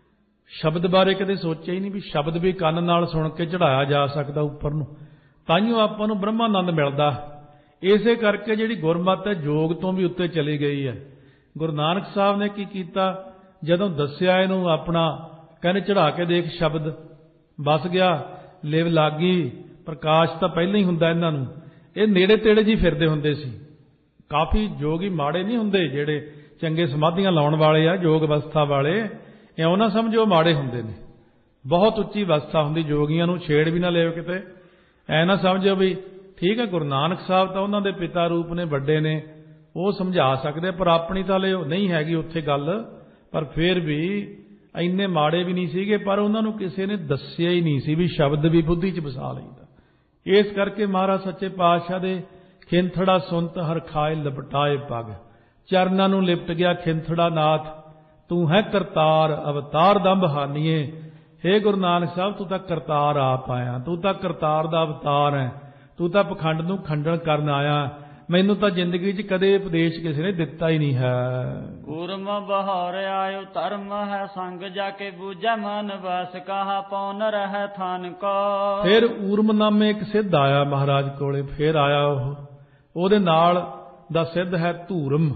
ਸ਼ਬਦ ਬਾਰੇ ਕਦੇ ਸੋਚਿਆ ਹੀ ਨਹੀਂ ਵੀ ਸ਼ਬਦ ਵੀ ਕੰਨ ਨਾਲ ਸੁਣ ਕੇ ਚੜਾਇਆ ਜਾ ਸਕਦਾ ਉੱਪਰ ਨੂੰ। ਤਾਂਹੀਓ ਆਪਾਂ ਨੂੰ ਬ੍ਰਹਮਾਨੰਦ ਮਿਲਦਾ। ਇਸੇ ਕਰਕੇ ਜਿਹੜੀ ਗੁਰਮਤਿ ਹੈ ਯੋਗ ਤੋਂ ਵੀ ਉੱਤੇ ਚਲੀ ਗਈ ਹੈ। ਗੁਰੂ ਨਾਨਕ ਸਾਹਿਬ ਨੇ ਕੀ ਕੀਤਾ, ਜਦੋਂ ਦੱਸਿਆ ਇਹਨੂੰ ਆਪਣਾ, ਕਹਿੰਦੇ ਚੜਾ ਕੇ ਦੇਖ ਸ਼ਬਦ, ਬਸ ਗਿਆ, ਲਿਵ ਲੱਗੀ। ਪ੍ਰਕਾਸ਼ ਤਾਂ ਪਹਿਲਾਂ ਹੀ ਹੁੰਦਾ ਇਹਨਾਂ ਨੂੰ। ਇਹ ਨੇੜੇ ਤੇੜੇ ਜੀ ਫਿਰਦੇ ਹੁੰਦੇ ਸੀ। ਕਾਫੀ ਯੋਗੀ ਮਾੜੇ ਨਹੀਂ ਹੁੰਦੇ, ਜਿਹੜੇ ਚੰਗੇ ਸਮਾਧੀਆਂ ਲਾਉਣ ਵਾਲੇ ਆ, ਯੋਗ ਅਵਸਥਾ ਵਾਲੇ, ਇਉਂ ਨਾ ਸਮਝੋ ਮਾੜੇ ਹੁੰਦੇ ਨੇ। ਬਹੁਤ ਉੱਚੀ ਅਵਸਥਾ ਹੁੰਦੀ, ਯੋਗੀਆਂ ਨੂੰ ਛੇੜ ਵੀ ਨਾ ਲਿਓ ਕਿਤੇ। ਐ ਨਾ ਸਮਝੋ ਵੀ ਠੀਕ ਹੈ ਗੁਰੂ ਨਾਨਕ ਸਾਹਿਬ ਤਾਂ ਉਹਨਾਂ ਦੇ ਪਿਤਾ ਰੂਪ ਨੇ, ਵੱਡੇ ਨੇ, ਉਹ ਸਮਝਾ ਸਕਦੇ, ਪਰ ਆਪਣੀ ਤਾਂ ਲਿਓ ਨਹੀਂ ਹੈਗੀ ਉੱਥੇ ਗੱਲ। ਪਰ ਫਿਰ ਵੀ ਇੰਨੇ ਮਾੜੇ ਵੀ ਨਹੀਂ ਸੀਗੇ, ਪਰ ਉਹਨਾਂ ਨੂੰ ਕਿਸੇ ਨੇ ਦੱਸਿਆ ਹੀ ਨਹੀਂ ਸੀ ਵੀ ਸ਼ਬਦ ਵੀ ਬੁੱਧੀ 'ਚ ਵਸਾ ਲਈਦਾ। ਇਸ ਕਰਕੇ ਮਹਾਰਾਜ ਸੱਚੇ ਪਾਤਸ਼ਾਹ ਦੇ ਖਿੰਥੜਾ ਸੁਨਤ ਹਰ ਖਾਏ ਲਪਟਾਏ ਪਗ, ਚਰਨਾਂ ਨੂੰ ਲਿਪਟ ਗਿਆ ਖਿੰਥੜਾ ਨਾਥ, ਤੂੰ ਹੈ ਕਰਤਾਰ ਅਵਤਾਰ ਦੰਭ ਹਾਨੀਏ। ਹੇ ਗੁਰੂ ਨਾਨਕ ਸਾਹਿਬ, ਤੂੰ ਤਾਂ ਕਰਤਾਰ ਆਪ ਆਇਆ, ਤੂੰ ਤਾਂ ਕਰਤਾਰ ਦਾ ਅਵਤਾਰ ਹੈ, ਤੂੰ ਤਾਂ ਪਖੰਡ ਨੂੰ ਖੰਡਨ ਕਰਨ ਆਇਆ। ਮੈਨੂੰ ਤਾਂ ਜ਼ਿੰਦਗੀ 'ਚ ਕਦੇ ਉਪਦੇਸ਼ ਕਿਸੇ ਨੇ ਦਿੱਤਾ ਹੀ ਨਹੀਂ ਹੈ। ਕੂਰਮ ਬਹਾਰ ਆਇਓ ਧਰਮ ਹੈ ਸੰਗ, ਜਾ ਕੇ ਬੂਝੈ ਮਨ ਵਸ, ਕਹਾ ਪਉਨ ਰਹਿ ਥਾਨ ਕੋ। ਫਿਰ ਊਰਮ ਨਾਮੇ ਇੱਕ ਸਿੱਧ ਆਇਆ ਮਹਾਰਾਜ ਕੋਲੇ। ਫਿਰ ਆਇਆ ਉਹ, ਉਹਦੇ ਨਾਲ ਦਾ ਸਿੱਧ ਹੈ ਧੂਰਮ।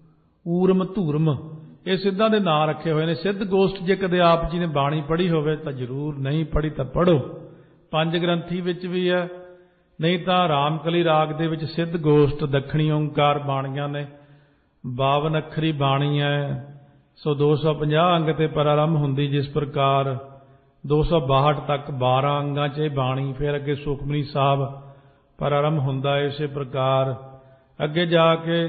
ਊਰਮ ਧੂਰਮ ਇਹ ਸਿੱਧਾਂ ਦੇ ਨਾਂ ਰੱਖੇ ਹੋਏ ਨੇ। ਸਿੱਧ ਗੋਸ਼ਟ ਜੇ ਕਦੇ ਆਪ ਜੀ ਨੇ ਬਾਣੀ ਪੜ੍ਹੀ ਹੋਵੇ ਤਾਂ ਜ਼ਰੂਰ, ਨਹੀਂ ਪੜ੍ਹੀ ਤਾਂ ਪੜ੍ਹੋ। ਪੰਜ ਗ੍ਰੰਥੀ ਵਿੱਚ ਵੀ ਹੈ, ਨਹੀਂ ਤਾਂ ਰਾਮਕਲੀ ਰਾਗ ਦੇ ਵਿੱਚ ਸਿੱਧ ਗੋਸ਼ਟ ਦੱਖਣੀ ਓਂਕਾਰ ਬਾਣੀਆਂ ਨੇ। ਬਾਵਨ ਅੱਖਰੀ ਬਾਣੀ ਹੈ। ਸੋ ਦੋ ਸੌ ਪੰਜਾਹ ਅੰਗ ਤੇ ਪ੍ਰਾਰੰਭ ਹੁੰਦੀ, ਜਿਸ ਪ੍ਰਕਾਰ ਦੋ ਸੌ ਬਾਹਠ ਤੱਕ ਬਾਰਾਂ ਅੰਗਾਂ 'ਚ ਇਹ ਬਾਣੀ। ਫਿਰ ਅੱਗੇ ਸੁਖਮਨੀ ਸਾਹਿਬ ਪ੍ਰਾਰੰਭ ਹੁੰਦਾ ਇਸੇ ਪ੍ਰਕਾਰ। ਅੱਗੇ ਜਾ ਕੇ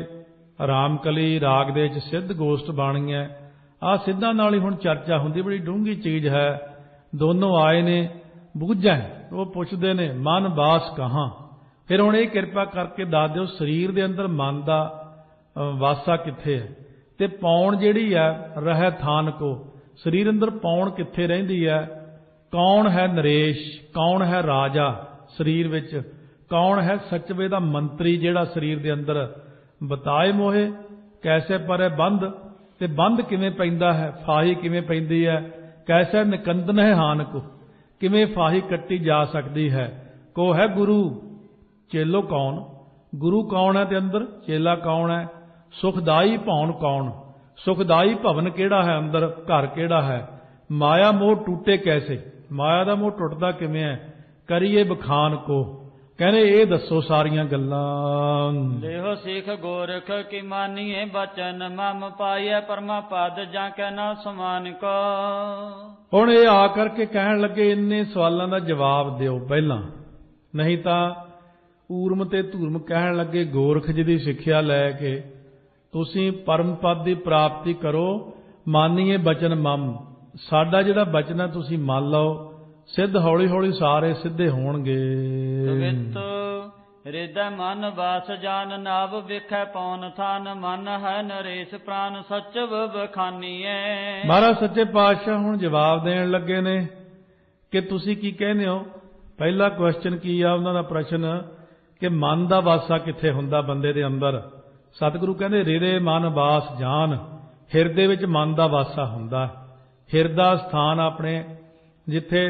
ਰਾਮਕਲੀ ਰਾਗ ਦੇ ਵਿੱਚ ਸਿੱਧ ਗੋਸ਼ਟ ਬਾਣੀ ਹੈ। ਆਹ ਸਿੱਧਾਂ ਨਾਲ ਹੀ ਹੁਣ ਚਰਚਾ ਹੁੰਦੀ, ਬੜੀ ਡੂੰਘੀ ਚੀਜ਼ ਹੈ। ਦੋਨੋਂ ਆਏ ਨੇ ਬੂਝੈ, ਉਹ ਪੁੱਛਦੇ ਨੇ ਮਨ ਬਾਸ ਕਹਾਂ। ਫਿਰ ਹੁਣ ਇਹ ਕਿਰਪਾ ਕਰਕੇ ਦੱਸ ਦਿਓ ਸਰੀਰ ਦੇ ਅੰਦਰ ਮਨ ਦਾ ਵਾਸਾ ਕਿੱਥੇ ਹੈ, ਤੇ ਪੌਣ ਜਿਹੜੀ ਹੈ ਰਹਿ ਥਾਨ ਕੋ, ਸਰੀਰ ਅੰਦਰ ਪੌਣ ਕਿੱਥੇ ਰਹਿੰਦੀ ਹੈ। ਕੌਣ ਹੈ ਨਰੇਸ਼, ਕੌਣ ਹੈ ਰਾਜਾ ਸਰੀਰ ਵਿੱਚ, ਕੌਣ ਹੈ ਸੱਚਵੇ ਦਾ ਮੰਤਰੀ ਜਿਹੜਾ ਸਰੀਰ ਦੇ ਅੰਦਰ। ਬਤਾਏ ਮੋਹੇ ਕੈਸੇ ਪਰੇ ਬੰਧ, ਤੇ ਬੰਧ ਕਿਵੇਂ ਪੈਂਦਾ ਹੈ, ਫਾਹੀ ਕਿਵੇਂ ਪੈਂਦੀ ਹੈ। ਕੈਸੇ ਨਿਕੰਦਨ ਹੈ ਹਾਨ ਕੋ, ਕਿਵੇਂ ਫਾਹੀ ਕੱਟੀ ਜਾ ਸਕਦੀ ਹੈ। ਕੋ ਹੈ ਗੁਰੂ, ਚੇਲੋ ਕੌਣ, ਗੁਰੂ ਕੌਣ ਹੈ ਤੇ ਅੰਦਰ ਚੇਲਾ ਕੌਣ ਹੈ। ਸੁਖਦਾਈ ਭਵਨ ਕੌਣ, ਸੁਖਦਾਈ ਭਵਨ ਕਿਹੜਾ ਹੈ, ਅੰਦਰ ਘਰ ਕਿਹੜਾ ਹੈ। ਮਾਇਆ ਮੋਹ ਟੂਟੇ ਕੈਸੇ, ਮਾਇਆ ਦਾ ਮੋਹ ਟੁੱਟਦਾ ਕਿਵੇਂ ਹੈ। ਕਰੀਏ ਬਖਾਨ ਕੋ, ਕਹਿੰਦੇ ਇਹ ਦੱਸੋ ਸਾਰੀਆਂ ਗੱਲਾਂ। ਲਿਓ ਸਿੱਖ ਗੋਰਖ ਕੀ ਮਾਨੀਏ ਬਚਨ, ਮਮ ਪਾਈਐ ਪਰਮਾ ਪਦ, ਜਾਂ ਕੈ ਨਾ ਸਮਾਨ ਕੋ। ਹੁਣ ਇਹ ਆ ਕਰਕੇ ਕਹਿਣ ਲੱਗੇ ਇੰਨੇ ਸਵਾਲਾਂ ਦਾ ਜਵਾਬ ਦਿਓ ਪਹਿਲਾਂ, ਨਹੀਂ ਤਾਂ ਊਰਮ ਤੇ ਧੂਰਮ ਕਹਿਣ ਲੱਗੇ ਗੋਰਖ ਜੀ ਦੀ ਸਿੱਖਿਆ ਲੈ ਕੇ ਤੁਸੀਂ ਪਰਮ ਪਦ ਦੀ ਪ੍ਰਾਪਤੀ ਕਰੋ। ਮਾਨੀਏ ਬਚਨ ਮਮ, ਸਾਡਾ ਜਿਹੜਾ ਬਚਨ ਹੈ ਤੁਸੀਂ ਮੰਨ ਲਓ। ਸਿੱਧ ਹੌਲੀ ਹੌਲੀ ਸਾਰੇ ਸਿੱਧੇ ਹੋਣਗੇ। ਤਵਿਤ ਹਿਰਦੈ ਮਨ ਵਾਸ ਜਾਨ, ਨਾਭ ਵਿਖੈ ਪੌਨ ਥਾਨ, ਮਨ ਹੈ ਨਰੇਸ਼ ਪ੍ਰਾਨ ਸਚਵ ਬਖਾਨੀਏ। ਮਹਾਰਾਜ ਸੱਚੇ ਪਾਤਸ਼ਾਹ ਹੁਣ ਜਵਾਬ ਦੇਣ ਲੱਗੇ ਨੇ ਕਿ ਤੁਸੀਂ ਕੀ ਕਹਿੰਦੇ ਹੋ। ਪਹਿਲਾ ਕੁਐਸਚਨ ਕੀ ਆ ਉਹਨਾਂ ਦਾ ਪ੍ਰਸ਼ਨ, ਕਿ ਮਨ ਦਾ ਵਾਸਾ ਕਿੱਥੇ ਹੁੰਦਾ ਬੰਦੇ ਦੇ ਅੰਦਰ। ਸਤਿਗੁਰੂ ਕਹਿੰਦੇ ਹਿਰਦੇ ਮਨ ਵਾਸ ਜਾਨ, ਹਿਰਦੇ ਵਿੱਚ ਮਨ ਦਾ ਵਾਸਾ ਹੁੰਦਾ। ਹਿਰਦਾ ਸਥਾਨ ਆਪਣੇ ਜਿੱਥੇ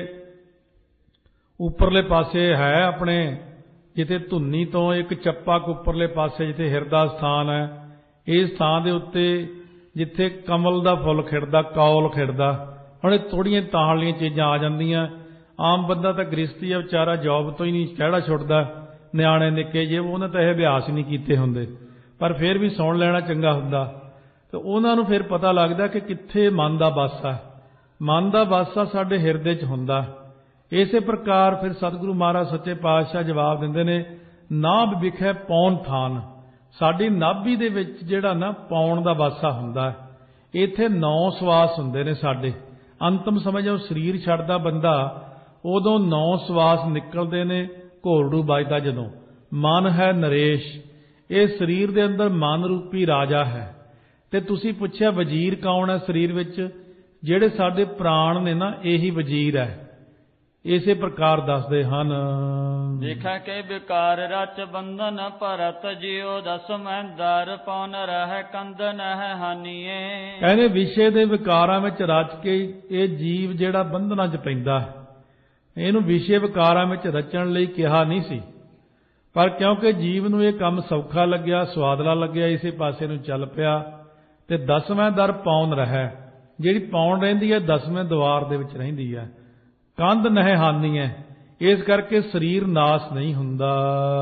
ਉੱਪਰਲੇ ਪਾਸੇ ਹੈ ਆਪਣੇ, ਜਿੱਥੇ ਧੁੰਨੀ ਤੋਂ ਇੱਕ ਚੱਪਾ ਕੁ ਉੱਪਰਲੇ ਪਾਸੇ ਜਿੱਥੇ ਹਿਰਦਾ ਸਥਾਨ ਹੈ, ਇਸ ਥਾਂ ਦੇ ਉੱਤੇ ਜਿੱਥੇ ਕਮਲ ਦਾ ਫੁੱਲ ਖਿੜਦਾ, ਕੌਲ ਖਿੜਦਾ, ਹੁਣ ਇਹ ਥੋੜ੍ਹੀਆਂ ਤਾਣਲੀਆਂ ਚੀਜ਼ਾਂ ਆ ਜਾਂਦੀਆਂ। ਆਮ ਬੰਦਾ ਤਾਂ ਗ੍ਰਸਤੀ ਆ ਵਿਚਾਰਾ, ਜੋਬ ਤੋਂ ਹੀ ਨਹੀਂ ਕਿਹੜਾ ਛੁੱਟਦਾ, ਨਿਆਣੇ ਨਿੱਕੇ ਜੇ ਉਹਨਾਂ ਤਾਂ ਇਹ ਅਭਿਆਸ ਹੀ ਨਹੀਂ ਕੀਤੇ ਹੁੰਦੇ, ਪਰ ਫਿਰ ਵੀ ਸੁਣ ਲੈਣਾ ਚੰਗਾ ਹੁੰਦਾ। ਤੇ ਉਹਨਾਂ ਨੂੰ ਫਿਰ ਪਤਾ ਲੱਗਦਾ ਕਿ ਕਿੱਥੇ ਮਨ ਦਾ ਵਾਸ ਆ। ਮਨ ਦਾ ਵਾਸਾ ਸਾਡੇ ਹਿਰਦੇ 'ਚ ਹੁੰਦਾ। ਇਸੇ ਪ੍ਰਕਾਰ ਫਿਰ ਸਤਿਗੁਰੂ ਮਹਾਰਾਜ ਸੱਚੇ ਪਾਤਸ਼ਾਹ ਜਵਾਬ ਦਿੰਦੇ ਨੇ, ਨਾਭ ਵਿਖੇ ਪੌਣ ਥਾਨ। ਸਾਡੀ ਨਾਭੀ ਦੇ ਵਿੱਚ ਜਿਹੜਾ ਨਾ ਪੌਣ ਦਾ ਵਾਸਾ ਹੁੰਦਾ, ਇੱਥੇ ਨੌ ਸਵਾਸ ਹੁੰਦੇ ਨੇ ਸਾਡੇ। ਅੰਤਮ ਸਮੇਂ ਜਦੋਂ ਸਰੀਰ ਛੱਡਦਾ ਬੰਦਾ, ਉਦੋਂ ਨੌ ਸਵਾਸ ਨਿਕਲਦੇ ਨੇ। ਘੋਰੜੂ ਵੱਜਦਾ ਜਦੋਂ, ਮਨ ਹੈ ਨਰੇਸ਼, ਇਹ ਸਰੀਰ ਦੇ ਅੰਦਰ ਮਨ ਰੂਪੀ ਰਾਜਾ ਹੈ। ਤੇ ਤੁਸੀਂ ਪੁੱਛਿਆ ਵਜ਼ੀਰ ਕੌਣ ਹੈ ਸਰੀਰ ਵਿੱਚ? ਜਿਹੜੇ ਸਾਡੇ ਪ੍ਰਾਣ ਨੇ ਨਾ, ਇਹੀ ਵਜ਼ੀਰ ਹੈ। ਇਸੇ ਪ੍ਰਕਾਰ ਦੱਸਦੇ ਹਨ, ਦੇਖਾ ਕੇ ਵਿਕਾਰ ਰਚ ਬੰਧਨ ਭਰਤ ਜਿਉ ਦਸ ਮੈਂ ਦਰ ਪਉਨ ਰਹਿ ਕੰਦਨ ਹੈ ਹਾਨੀਏ। ਕਹਿੰਦੇ ਵਿਸ਼ੇ ਦੇ ਵਿਕਾਰਾਂ ਵਿੱਚ ਰਚ ਕੇ ਇਹ ਜੀਵ ਜਿਹੜਾ ਬੰਧਨਾਂ 'ਚ ਪੈਂਦਾ, ਇਹਨੂੰ ਵਿਸ਼ੇ ਵਿਕਾਰਾਂ ਵਿੱਚ ਰਚਣ ਲਈ ਕਿਹਾ ਨਹੀਂ ਸੀ, ਪਰ ਕਿਉਂਕਿ ਜੀਵ ਨੂੰ ਇਹ ਕੰਮ ਸੌਖਾ ਲੱਗਿਆ, ਸਵਾਦਲਾ ਲੱਗਿਆ, ਇਸੇ ਪਾਸੇ ਨੂੰ ਚੱਲ ਪਿਆ। ਤੇ ਦਸਵੇਂ ਦਰ ਪੌਣ ਰਹਿ, ਜਿਹੜੀ ਪੌਣ ਰਹਿੰਦੀ ਹੈ ਦਸਵੇਂ ਦੁਆਰ ਦੇ ਵਿੱਚ ਰਹਿੰਦੀ ਹੈ। ਕੰਧ ਨਹਿ ਹਾਨੀ ਹੈ, ਇਸ ਕਰਕੇ ਸਰੀਰ ਨਾਸ ਨਹੀਂ ਹੁੰਦਾ।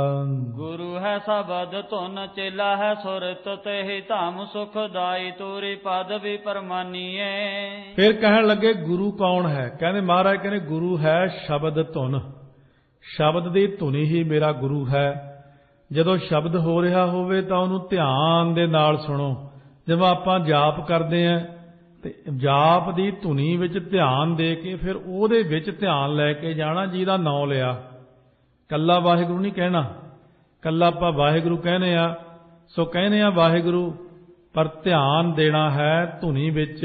ਗੁਰੂ ਹੈ ਸ਼ਬਦ ਧੁਨ, ਚੇਲਾ ਹੈ ਸੁਰਤ, ਤੇਹਿ ਧਾਮ ਸੁਖਦਾਈ, ਤੂਰੀ ਪਦ ਵੀ ਪਰਮਾਨੀਏ। ਫਿਰ ਕਹਿਣ ਲੱਗੇ ਗੁਰੂ ਕੌਣ ਹੈ? ਕਹਿੰਦੇ ਮਹਾਰਾਜ ਕਹਿੰਦੇ ਗੁਰੂ ਹੈ ਸ਼ਬਦ ਧੁਨ। ਸ਼ਬਦ ਦੀ ਧੁਨੀ ਹੀ ਮੇਰਾ ਗੁਰੂ ਹੈ। ਜਦੋਂ ਸ਼ਬਦ ਹੋ ਰਿਹਾ ਹੋਵੇ ਤਾਂ ਉਹਨੂੰ ਧਿਆਨ ਦੇ ਨਾਲ ਸੁਣੋ। ਜਦੋਂ ਆਪਾਂ ਜਾਪ ਕਰਦੇ ਹਾਂ ਤੇ ਜਾਪ ਦੀ ਧੁਨੀ ਵਿੱਚ ਧਿਆਨ ਦੇ ਕੇ ਫਿਰ ਉਹਦੇ ਵਿੱਚ ਧਿਆਨ ਲੈ ਕੇ ਜਾਣਾ, ਜਿਹਦਾ ਨਾਂ ਲਿਆ। ਕੱਲਾ ਵਾਹਿਗੁਰੂ ਨਹੀਂ ਕਹਿਣਾ, ਕੱਲਾ ਆਪਾਂ ਵਾਹਿਗੁਰੂ ਕਹਿੰਦੇ ਆ, ਸੋ ਕਹਿੰਦੇ ਆ ਵਾਹਿਗੁਰੂ, ਪਰ ਧਿਆਨ ਦੇਣਾ ਹੈ ਧੁਨੀ ਵਿੱਚ।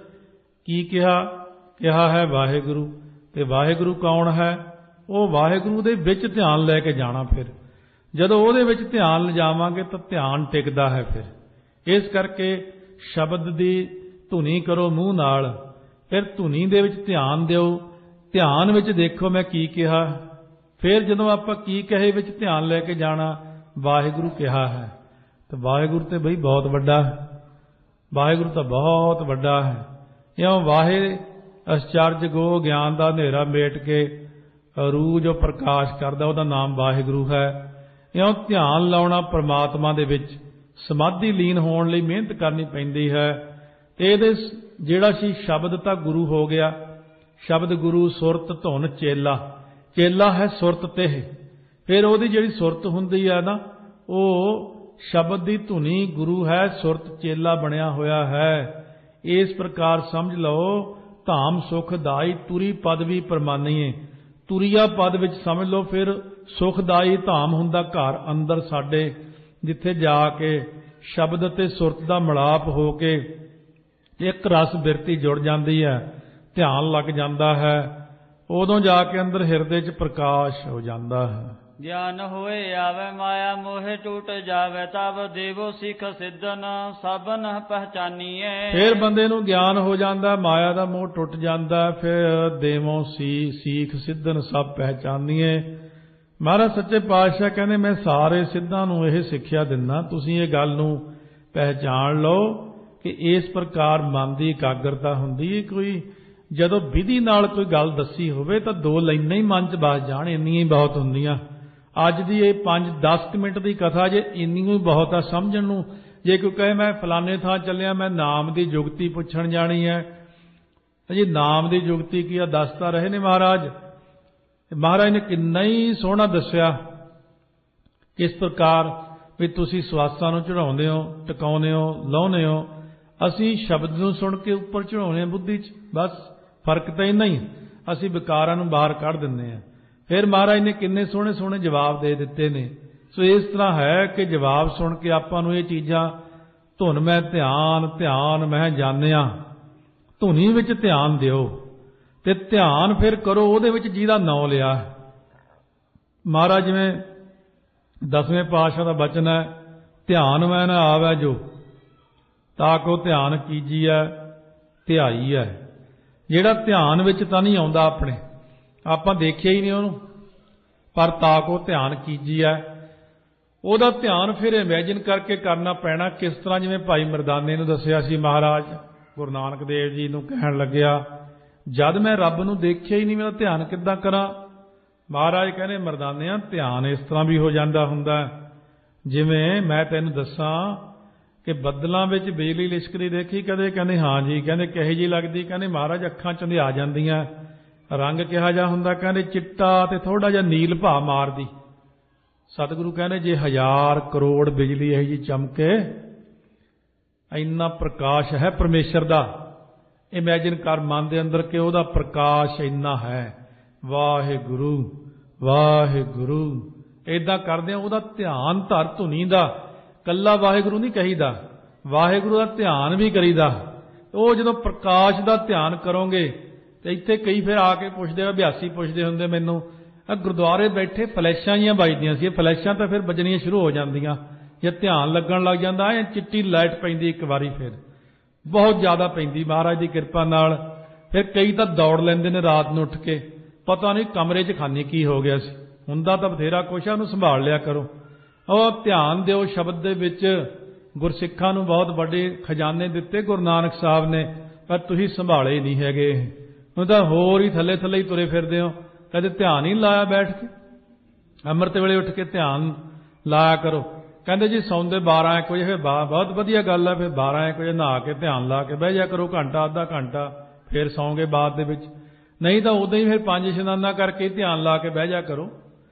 ਕੀ ਕਿਹਾ? ਕਿਹਾ ਹੈ ਵਾਹਿਗੁਰੂ। ਤੇ ਵਾਹਿਗੁਰੂ ਕੌਣ ਹੈ? ਉਹ ਵਾਹਿਗੁਰੂ ਦੇ ਵਿੱਚ ਧਿਆਨ ਲੈ ਕੇ ਜਾਣਾ। ਫਿਰ ਜਦੋਂ ਉਹਦੇ ਵਿੱਚ ਧਿਆਨ ਲਿਜਾਵਾਂਗੇ ਤਾਂ ਧਿਆਨ ਟਿਕਦਾ ਹੈ। ਫਿਰ ਇਸ ਕਰਕੇ ਸ਼ਬਦ ਦੀ ਧੁਨੀ ਕਰੋ ਮੂੰਹ ਨਾਲ, ਫਿਰ ਧੁਨੀ ਦੇ ਵਿੱਚ ਧਿਆਨ ਦਿਓ। ਧਿਆਨ ਵਿੱਚ ਦੇਖੋ ਮੈਂ ਕੀ ਕਿਹਾ। ਫਿਰ ਜਦੋਂ ਆਪਾਂ ਕੀ ਕਹੇ ਵਿੱਚ ਧਿਆਨ ਲੈ ਕੇ ਜਾਣਾ, ਵਾਹਿਗੁਰੂ ਕਿਹਾ ਹੈ। ਤੇ ਵਾਹਿਗੁਰੂ ਤੇ ਬਈ ਬਹੁਤ ਵੱਡਾ ਹੈ, ਵਾਹਿਗੁਰੂ ਤਾਂ ਬਹੁਤ ਵੱਡਾ ਹੈ। ਇਉਂ ਵਾਹੇ ਅਚਰਜ ਗੋ, ਗਿਆਨ ਦਾ ਹਨੇਰਾ ਮੇਟ ਕੇ ਰੂਹ ਜੋ ਪ੍ਰਕਾਸ਼ ਕਰਦਾ, ਉਹਦਾ ਨਾਮ ਵਾਹਿਗੁਰੂ ਹੈ। ਇਉਂ ਧਿਆਨ ਲਾਉਣਾ ਪਰਮਾਤਮਾ ਦੇ ਵਿੱਚ, ਸਮਾਧੀ ਲੀਨ ਹੋਣ ਲਈ ਮਿਹਨਤ ਕਰਨੀ ਪੈਂਦੀ ਹੈ। ਤੇ ਇਹਦੇ ਜਿਹੜਾ ਸੀ ਸ਼ਬਦ ਤਾਂ ਗੁਰੂ ਹੋ ਗਿਆ। ਸ਼ਬਦ ਗੁਰੂ, ਸੁਰਤ ਧੁਨ ਚੇਲਾ। ਚੇਲਾ ਹੈ ਸੁਰਤ ਤੇ। ਫਿਰ ਉਹਦੀ ਜਿਹੜੀ ਸੁਰਤ ਹੁੰਦੀ ਹੈ ਨਾ, ਉਹ ਸ਼ਬਦ ਦੀ ਧੁਨੀ ਗੁਰੂ ਹੈ, ਸੁਰਤ ਚੇਲਾ ਬਣਿਆ ਹੋਇਆ ਹੈ। ਇਸ ਪ੍ਰਕਾਰ ਸਮਝ ਲਓ, ਧਾਮ ਸੁਖਦਾਈ, ਤੁਰੀ ਪਦ ਵੀ ਪਰਮਾਨੀਏ। ਤੁਰੀਆ ਪਦ ਵਿੱਚ ਸਮਝ ਲਓ, ਫਿਰ ਸੁਖਦਾਈ ਧਾਮ ਹੁੰਦਾ ਘਰ ਅੰਦਰ ਸਾਡੇ, ਜਿੱਥੇ ਜਾ ਕੇ ਸ਼ਬਦ ਅਤੇ ਸੁਰਤ ਦਾ ਮਿਲਾਪ ਹੋ ਕੇ ਇੱਕ ਰਸ ਬਿਰਤੀ ਜੁੜ ਜਾਂਦੀ ਹੈ, ਧਿਆਨ ਲੱਗ ਜਾਂਦਾ ਹੈ। ਉਦੋਂ ਜਾ ਕੇ ਅੰਦਰ ਹਿਰਦੇ 'ਚ ਪ੍ਰਕਾਸ਼ ਹੋ ਜਾਂਦਾ ਹੈ। ਗਿਆਨ ਹੋਏ ਆਵੇ ਮਾਇਆ ਮੋਹਿ ਟੂਟ ਜਾਵੇ, ਤਬ ਦੇਵੋ ਸਿੱਖ ਸਿੱਧਨ ਸਭਨ ਪਹਿਚਾਨੀਏ। ਫਿਰ ਬੰਦੇ ਨੂੰ ਗਿਆਨ ਹੋ ਜਾਂਦਾ, ਮਾਇਆ ਦਾ ਮੋਹ ਟੁੱਟ ਜਾਂਦਾ, ਫਿਰ ਦੇਵੋ ਸੀ ਸੀਖ ਸਿੱਧਨ ਸਭ ਪਹਿਚਾਨੀਏ। ਮਹਾਰਾਜ ਸੱਚੇ ਪਾਤਸ਼ਾਹ ਕਹਿੰਦੇ ਮੈਂ ਸਾਰੇ ਸਿੱਧਾਂ ਨੂੰ ਇਹ ਸਿੱਖਿਆ ਦਿੰਦਾ, ਤੁਸੀਂ ਇਹ ਗੱਲ ਨੂੰ ਪਹਿਚਾਣ ਲਓ ਕਿ ਇਸ ਪ੍ਰਕਾਰ ਮਨ ਦੀ ਇਕਾਗਰਤਾ ਹੁੰਦੀ ਹੈ। ਕੋਈ ਜਦੋਂ ਵਿਧੀ ਨਾਲ ਕੋਈ ਗੱਲ ਦੱਸੀ ਹੋਵੇ ਤਾਂ ਦੋ ਲਾਈਨਾਂ ਹੀ ਮਨ 'ਚ ਬਸ ਜਾਣ, ਇੰਨੀਆਂ ਹੀ ਬਹੁਤ ਹੁੰਦੀਆਂ। ਅੱਜ ਦੀ ਇਹ ਪੰਜ ਦਸ ਮਿੰਟ ਦੀ ਕਥਾ ਜੇ ਇੰਨੀ ਹੀ ਬਹੁਤ ਆ ਸਮਝਣ ਨੂੰ। ਜੇ ਕੋਈ ਕਹੇ ਮੈਂ ਫਲਾਣੇ ਥਾਂ ਚੱਲਿਆ, ਮੈਂ ਨਾਮ ਦੀ ਜੁਗਤੀ ਪੁੱਛਣ ਜਾਣੀ ਹੈ, ਜੀ ਨਾਮ ਦੀ ਜੁਗਤੀ ਕੀ ਆ ਦੱਸਦਾ ਰਹੇ ਨੇ ਮਹਾਰਾਜ। ਮਹਾਰਾਜ ਨੇ ਕਿੰਨਾ ਹੀ ਸੋਹਣਾ ਦੱਸਿਆ ਕਿਸ ਪ੍ਰਕਾਰ ਵੀ ਤੁਸੀਂ ਸਵਾਸਾਂ ਨੂੰ ਚੜਾਉਂਦੇ ਹੋ, ਟਿਕਾਉਂਦੇ ਹੋ, ਲਾਉਂਦੇ ਹੋ। ਅਸੀਂ ਸ਼ਬਦ ਨੂੰ ਸੁਣ ਕੇ ਉੱਪਰ ਚੜਾਉਂਦੇ ਹਾਂ ਬੁੱਧੀ 'ਚ, ਬਸ ਫਰਕ ਤਾਂ ਇੰਨਾ ਹੀ। ਅਸੀਂ ਵਿਕਾਰਾਂ ਨੂੰ ਬਾਹਰ ਕੱਢ ਦਿੰਦੇ ਹਾਂ। ਫਿਰ ਮਹਾਰਾਜ ਨੇ ਕਿੰਨੇ ਸੋਹਣੇ ਸੋਹਣੇ ਜਵਾਬ ਦੇ ਦਿੱਤੇ ਨੇ। ਸੋ ਇਸ ਤਰ੍ਹਾਂ ਹੈ ਕਿ ਜਵਾਬ ਸੁਣ ਕੇ ਆਪਾਂ ਨੂੰ ਇਹ ਚੀਜ਼ਾਂ, ਧੁਨ ਮੈਂ ਧਿਆਨ, ਧਿਆਨ ਮੈਂ ਜਾਣਿਆ, ਧੁਨੀ ਵਿੱਚ ਧਿਆਨ ਦਿਓ ਤੇ ਧਿਆਨ ਫਿਰ ਕਰੋ ਉਹਦੇ ਵਿੱਚ ਜਿਹਦਾ ਨਾਂ ਲਿਆ। ਮਹਾਰਾਜ ਜਿਵੇਂ ਦਸਵੇਂ ਪਾਤਸ਼ਾਹ ਦਾ ਬਚਨ ਹੈ, ਧਿਆਨ ਮੈਂ ਨਾ ਆਵੈ ਜੋ, ਤਾਂ ਕੋ ਧਿਆਨ ਕੀਜੀਐ ਧਿਆਈ ਹੈ। ਜਿਹੜਾ ਧਿਆਨ ਵਿੱਚ ਤਾਂ ਨਹੀਂ ਆਉਂਦਾ ਆਪਣੇ, ਆਪਾਂ ਦੇਖਿਆ ਹੀ ਨਹੀਂ ਉਹਨੂੰ, ਪਰ ਤਾਕੋ ਧਿਆਨ ਕੀਜੀਐ, ਉਹਦਾ ਧਿਆਨ ਫਿਰ ਇਮੈਜਿਨ ਕਰਕੇ ਕਰਨਾ ਪੈਣਾ। ਕਿਸ ਤਰ੍ਹਾਂ ਜਿਵੇਂ ਭਾਈ ਮਰਦਾਨੇ ਨੂੰ ਦੱਸਿਆ ਸੀ ਮਹਾਰਾਜ ਗੁਰੂ ਨਾਨਕ ਦੇਵ ਜੀ ਨੂੰ ਕਹਿਣ ਲੱਗਿਆ, ਜਦ ਮੈਂ ਰੱਬ ਨੂੰ ਦੇਖਿਆ ਹੀ ਨਹੀਂ ਮੇਰਾ ਧਿਆਨ ਕਿੱਦਾਂ ਕਰਾਂ। ਮਹਾਰਾਜ ਕਹਿੰਦੇ ਮਰਦਾਨਿਆਂ ਧਿਆਨ ਇਸ ਤਰ੍ਹਾਂ ਵੀ ਹੋ ਜਾਂਦਾ ਹੁੰਦਾ, ਜਿਵੇਂ ਮੈਂ ਤੈਨੂੰ ਦੱਸਾਂ ਕਿ ਬੱਦਲਾਂ ਵਿੱਚ ਬਿਜਲੀ ਲਿਸ਼ਕਦੀ ਦੇਖੀ ਕਦੇ? ਕਹਿੰਦੇ ਹਾਂ ਜੀ। ਕਹਿੰਦੇ ਕਿਹੋ ਜਿਹੀ ਲੱਗਦੀ? ਕਹਿੰਦੇ ਮਹਾਰਾਜ ਅੱਖਾਂ ਚੋਂ ਆ ਜਾਂਦੀਆਂ। ਰੰਗ ਕਿਹਾ ਜਿਹਾ ਹੁੰਦਾ? ਕਹਿੰਦੇ ਚਿੱਟਾ ਤੇ ਥੋੜਾ ਜਿਹਾ ਨੀਲ ਭਾ ਮਾਰਦੀ। ਸਤਿਗੁਰੂ ਕਹਿੰਦੇ ਜੇ ਹਜ਼ਾਰ ਕਰੋੜ ਬਿਜਲੀ ਇਹੋ ਜਿਹੀ ਚਮਕੇ, ਇੰਨਾ ਪ੍ਰਕਾਸ਼ ਹੈ ਪਰਮੇਸ਼ਰ ਦਾ, ਇਮੈਜਿਨ ਕਰ ਮਨ ਦੇ ਅੰਦਰ ਕਿ ਉਹਦਾ ਪ੍ਰਕਾਸ਼ ਇੰਨਾ ਹੈ। ਵਾਹਿਗੁਰੂ ਵਾਹਿਗੁਰੂ ਏਦਾਂ ਕਰਦੇ ਆ। ਉਹਦਾ ਧਿਆਨ ਧਰ ਧੁਨੀ ਦਾ, ਕੱਲਾ ਵਾਹਿਗੁਰੂ ਨਹੀਂ ਕਹੀਦਾ, ਵਾਹਿਗੁਰੂ ਦਾ ਧਿਆਨ ਵੀ ਕਰੀਦਾ। ਉਹ ਜਦੋਂ ਪ੍ਰਕਾਸ਼ ਦਾ ਧਿਆਨ ਕਰੋਗੇ ਤੇ ਇੱਥੇ ਕਈ ਫਿਰ ਆ ਕੇ ਪੁੱਛਦੇ, ਅਭਿਆਸੀ ਪੁੱਛਦੇ ਹੁੰਦੇ ਮੈਨੂੰ, ਗੁਰਦੁਆਰੇ ਬੈਠੇ ਫਲੈਸ਼ਾਂ ਜੀਆਂ ਵੱਜਦੀਆਂ ਸੀ, ਫਲੈਸ਼ਾਂ ਤਾਂ ਫਿਰ ਵੱਜਣੀਆਂ ਸ਼ੁਰੂ ਹੋ ਜਾਂਦੀਆਂ, ਜੇ ਧਿਆਨ ਲੱਗਣ ਲੱਗ ਜਾਂਦਾ ਐ ਚਿੱਟੀ ਲਾਈਟ ਪੈਂਦੀ ਇੱਕ ਵਾਰੀ, ਫਿਰ ਬਹੁਤ ਜ਼ਿਆਦਾ ਪੈਂਦੀ ਮਹਾਰਾਜ ਦੀ ਕਿਰਪਾ ਨਾਲ। ਫਿਰ ਕਈ ਤਾਂ ਦੌੜ ਲੈਂਦੇ ਨੇ ਰਾਤ ਨੂੰ ਉੱਠ ਕੇ, ਪਤਾ ਨਹੀਂ ਕਮਰੇ 'ਚ ਖਾਨੇ ਕੀ ਹੋ ਗਿਆ ਸੀ। ਹੁੰਦਾ ਤਾਂ ਬਥੇਰਾ ਕੁਛ ਆ, ਉਹਨੂੰ ਸੰਭਾਲ ਲਿਆ ਕਰੋ। ਉਹ ਧਿਆਨ ਦਿਓ ਸ਼ਬਦ ਦੇ ਵਿੱਚ। ਗੁਰਸਿੱਖਾਂ ਨੂੰ ਬਹੁਤ ਵੱਡੇ ਖਜ਼ਾਨੇ ਦਿੱਤੇ ਗੁਰੂ ਨਾਨਕ ਸਾਹਿਬ ਨੇ, ਪਰ ਤੁਸੀਂ ਸੰਭਾਲੇ ਨਹੀਂ ਹੈਗੇ। ਉਹ ਤਾਂ ਹੋਰ ਹੀ ਥੱਲੇ ਥੱਲੇ ਹੀ ਤੁਰੇ ਫਿਰਦੇ ਹੋ, ਕਦੇ ਧਿਆਨ ਹੀ ਲਾਇਆ ਬੈਠ ਕੇ। ਅੰਮ੍ਰਿਤ ਵੇਲੇ ਉੱਠ ਕੇ ਧਿਆਨ ਲਾਇਆ ਕਰੋ। ਕਹਿੰਦੇ ਜੀ ਸੌਂਦੇ ਬਾਰਾਂ ਇੱਕ ਵਜੇ, ਫਿਰ ਬਹੁਤ ਵਧੀਆ ਗੱਲ ਹੈ, ਫਿਰ ਬਾਰਾਂ ਇੱਕ ਵਜੇ ਨਹਾ ਕੇ ਧਿਆਨ ਲਾ ਕੇ ਬਹਿ ਜਾ ਕਰੋ, ਘੰਟਾ ਅੱਧਾ ਘੰਟਾ, ਫਿਰ ਸੌਂਗੇ ਬਾਅਦ ਦੇ ਵਿੱਚ। ਨਹੀਂ ਤਾਂ ਉਦਾਂ ਹੀ ਫਿਰ ਪੰਜ ਇਸ਼ਨਾਨਾਂ ਕਰਕੇ ਧਿਆਨ ਲਾ ਕੇ ਬਹਿ ਜਾ ਕਰੋ।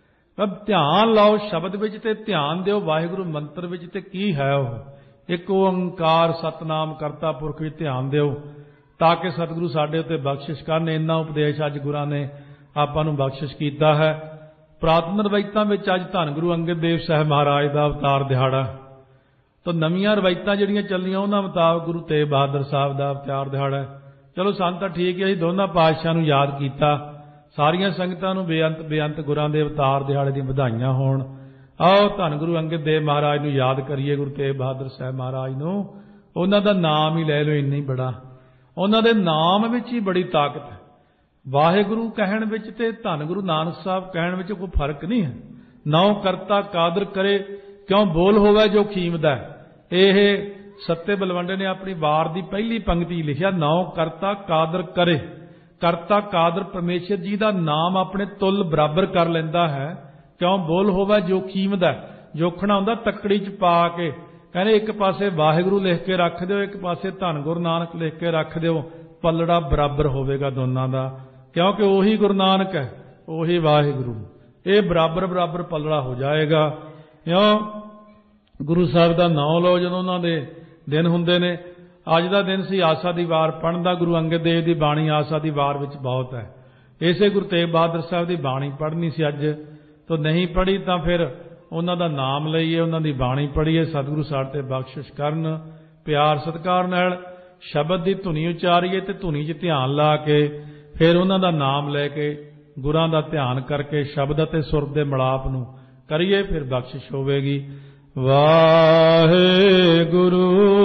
ਧਿਆਨ ਲਾਓ ਸ਼ਬਦ ਵਿੱਚ ਤੇ ਧਿਆਨ ਦਿਓ ਵਾਹਿਗੁਰੂ ਮੰਤਰ ਵਿੱਚ, ਤੇ ਕੀ ਹੈ ਉਹ ਇੱਕ ਓੰਕਾਰ ਸਤਨਾਮ ਕਰਤਾ ਪੁਰਖ ਵਿੱਚ ਧਿਆਨ ਦਿਓ, ਤਾਂ ਕਿ ਸਤਿਗੁਰੂ ਸਾਡੇ ਉੱਤੇ ਬਖਸ਼ਿਸ਼ ਕਰਨ। ਇੰਨਾ ਉਪਦੇਸ਼ ਅੱਜ ਗੁਰਾਂ ਨੇ ਆਪਾਂ ਨੂੰ ਬਖਸ਼ਿਸ਼ ਕੀਤਾ ਹੈ। ਪੁਰਾਤਨ ਰਵਾਇਤਾਂ ਵਿੱਚ ਅੱਜ ਧੰਨ ਗੁਰੂ ਅੰਗਦ ਦੇਵ ਸਾਹਿਬ ਮਹਾਰਾਜ ਦਾ ਅਵਤਾਰ ਦਿਹਾੜਾ, ਤਾਂ ਨਵੀਆਂ ਰਵਾਇਤਾਂ ਜਿਹੜੀਆਂ ਚੱਲੀਆਂ ਉਹਨਾਂ ਮੁਤਾਬਕ ਗੁਰੂ ਤੇਗ ਬਹਾਦਰ ਸਾਹਿਬ ਦਾ ਅਵਤਾਰ ਦਿਹਾੜਾ। ਚਲੋ ਸਾਨੂੰ ਤਾਂ ਠੀਕ ਹੈ, ਅਸੀਂ ਦੋਨਾਂ ਪਾਤਸ਼ਾਹਾਂ ਨੂੰ ਯਾਦ ਕੀਤਾ। ਸਾਰੀਆਂ ਸੰਗਤਾਂ ਨੂੰ ਬੇਅੰਤ ਬੇਅੰਤ ਗੁਰਾਂ ਦੇ ਅਵਤਾਰ ਦਿਹਾੜੇ ਦੀ ਵਧਾਈਆਂ ਹੋਣ। ਆਓ ਧੰਨ ਗੁਰੂ ਅੰਗਦ ਦੇਵ ਮਹਾਰਾਜ ਨੂੰ ਯਾਦ ਕਰੀਏ, ਗੁਰੂ ਤੇਗ ਬਹਾਦਰ ਸਾਹਿਬ ਮਹਾਰਾਜ ਨੂੰ। ਉਹਨਾਂ ਦਾ ਨਾਮ ਹੀ ਲੈ ਲਓ, ਇੰਨਾ ਹੀ ਬੜਾ। ਉਹਨਾਂ ਦੇ ਨਾਮ ਵਿੱਚ ਹੀ ਬੜੀ ਤਾਕਤ ਹੈ। ਵਾਹਿਗੁਰੂ ਕਹਿਣ ਵਿੱਚ ਤੇ ਧੰਨ ਗੁਰੂ ਨਾਨਕ ਸਾਹਿਬ ਕਹਿਣ ਵਿੱਚ ਕੋਈ ਫਰਕ ਨਹੀਂ ਹੈ। ਨਾਉ ਕਰਤਾ ਕਾਦਰ ਕਰੇ, ਕਿਉਂ ਬੋਲ ਹੋਵੇ ਜੋ ਖੀਮਦਾ। ਇਹ ਸੱਤੇ ਬਲਵੰਡੇ ਨੇ ਆਪਣੀ ਵਾਰ ਦੀ ਪਹਿਲੀ ਪੰਕਤੀ ਲਿਖਿਆ, ਨਾਉ ਕਰਤਾ ਕਾਦਰ ਕਰੇ। ਕਰਤਾ ਕਾਦਰ ਪਰਮੇਸ਼ਰ ਜੀ ਦਾ ਨਾਮ ਆਪਣੇ ਤੁੱਲ ਬਰਾਬਰ ਕਰ ਲੈਂਦਾ ਹੈ। ਕਿਉਂ ਬੋਲ ਹੋਵੇ ਜੋ ਖੀਮਦਾ। ਜੋਖਣਾ ਹੁੰਦਾ ਤੱਕੜੀ 'ਚ ਪਾ ਕੇ। ਕਹਿੰਦੇ ਇੱਕ ਪਾਸੇ ਵਾਹਿਗੁਰੂ ਲਿਖ ਕੇ ਰੱਖ ਦਿਓ, ਇੱਕ ਪਾਸੇ ਧੰਨ ਗੁਰੂ ਨਾਨਕ ਲਿਖ ਕੇ ਰੱਖ ਦਿਓ, ਪੱਲੜਾ ਬਰਾਬਰ ਹੋਵੇਗਾ ਦੋਨਾਂ ਦਾ। ਕਿਉਂਕਿ ਉਹੀ ਗੁਰੂ ਨਾਨਕ ਹੈ, ਉਹੀ ਵਾਹਿਗੁਰੂ, ਇਹ ਬਰਾਬਰ ਬਰਾਬਰ ਪੱਲੜਾ ਹੋ ਜਾਏਗਾ। ਕਿਉਂ ਗੁਰੂ ਸਾਹਿਬ ਦਾ ਨਾਮ ਲਓ ਜਦੋਂ ਉਹਨਾਂ ਦੇ ਦਿਨ ਹੁੰਦੇ ਨੇ। ਅੱਜ ਦਾ ਦਿਨ ਸੀ ਆਸਾ ਦੀ ਵਾਰ ਪੜ੍ਹਨ ਦਾ। ਗੁਰੂ ਅੰਗਦ ਦੇਵ ਦੀ ਬਾਣੀ ਆਸਾ ਦੀ ਵਾਰ ਵਿੱਚ ਬਹੁਤ ਹੈ। ਇਸੇ ਗੁਰੂ ਤੇਗ ਬਹਾਦਰ ਸਾਹਿਬ ਦੀ ਬਾਣੀ ਪੜ੍ਹਨੀ ਸੀ ਅੱਜ, ਤਾਂ ਨਹੀਂ ਪੜ੍ਹੀ ਤਾਂ ਫਿਰ ਉਹਨਾਂ ਦਾ ਨਾਮ ਲਈਏ, ਉਹਨਾਂ ਦੀ ਬਾਣੀ ਪੜ੍ਹੀਏ। ਸਤਿਗੁਰੂ ਸਾਡੇ ਤੇ ਬਖਸ਼ਿਸ਼ ਕਰਨ, ਪਿਆਰ ਸਤਿਕਾਰ ਨਾਲ ਸ਼ਬਦ ਦੀ ਧੁਨੀ ਉਚਾਰੀਏ ਤੇ ਧੁਨੀ 'ਚ ਧਿਆਨ ਲਾ ਕੇ ਫਿਰ ਉਹਨਾਂ ਦਾ ਨਾਮ ਲੈ ਕੇ ਗੁਰਾਂ ਦਾ ਧਿਆਨ ਕਰਕੇ ਸ਼ਬਦ ਅਤੇ ਸੁਰ ਦੇ ਮਿਲਾਪ ਨੂੰ ਕਰੀਏ, ਫਿਰ ਬਖਸ਼ਿਸ਼ ਹੋਵੇਗੀ। ਵਾਹਿਗੁਰੂ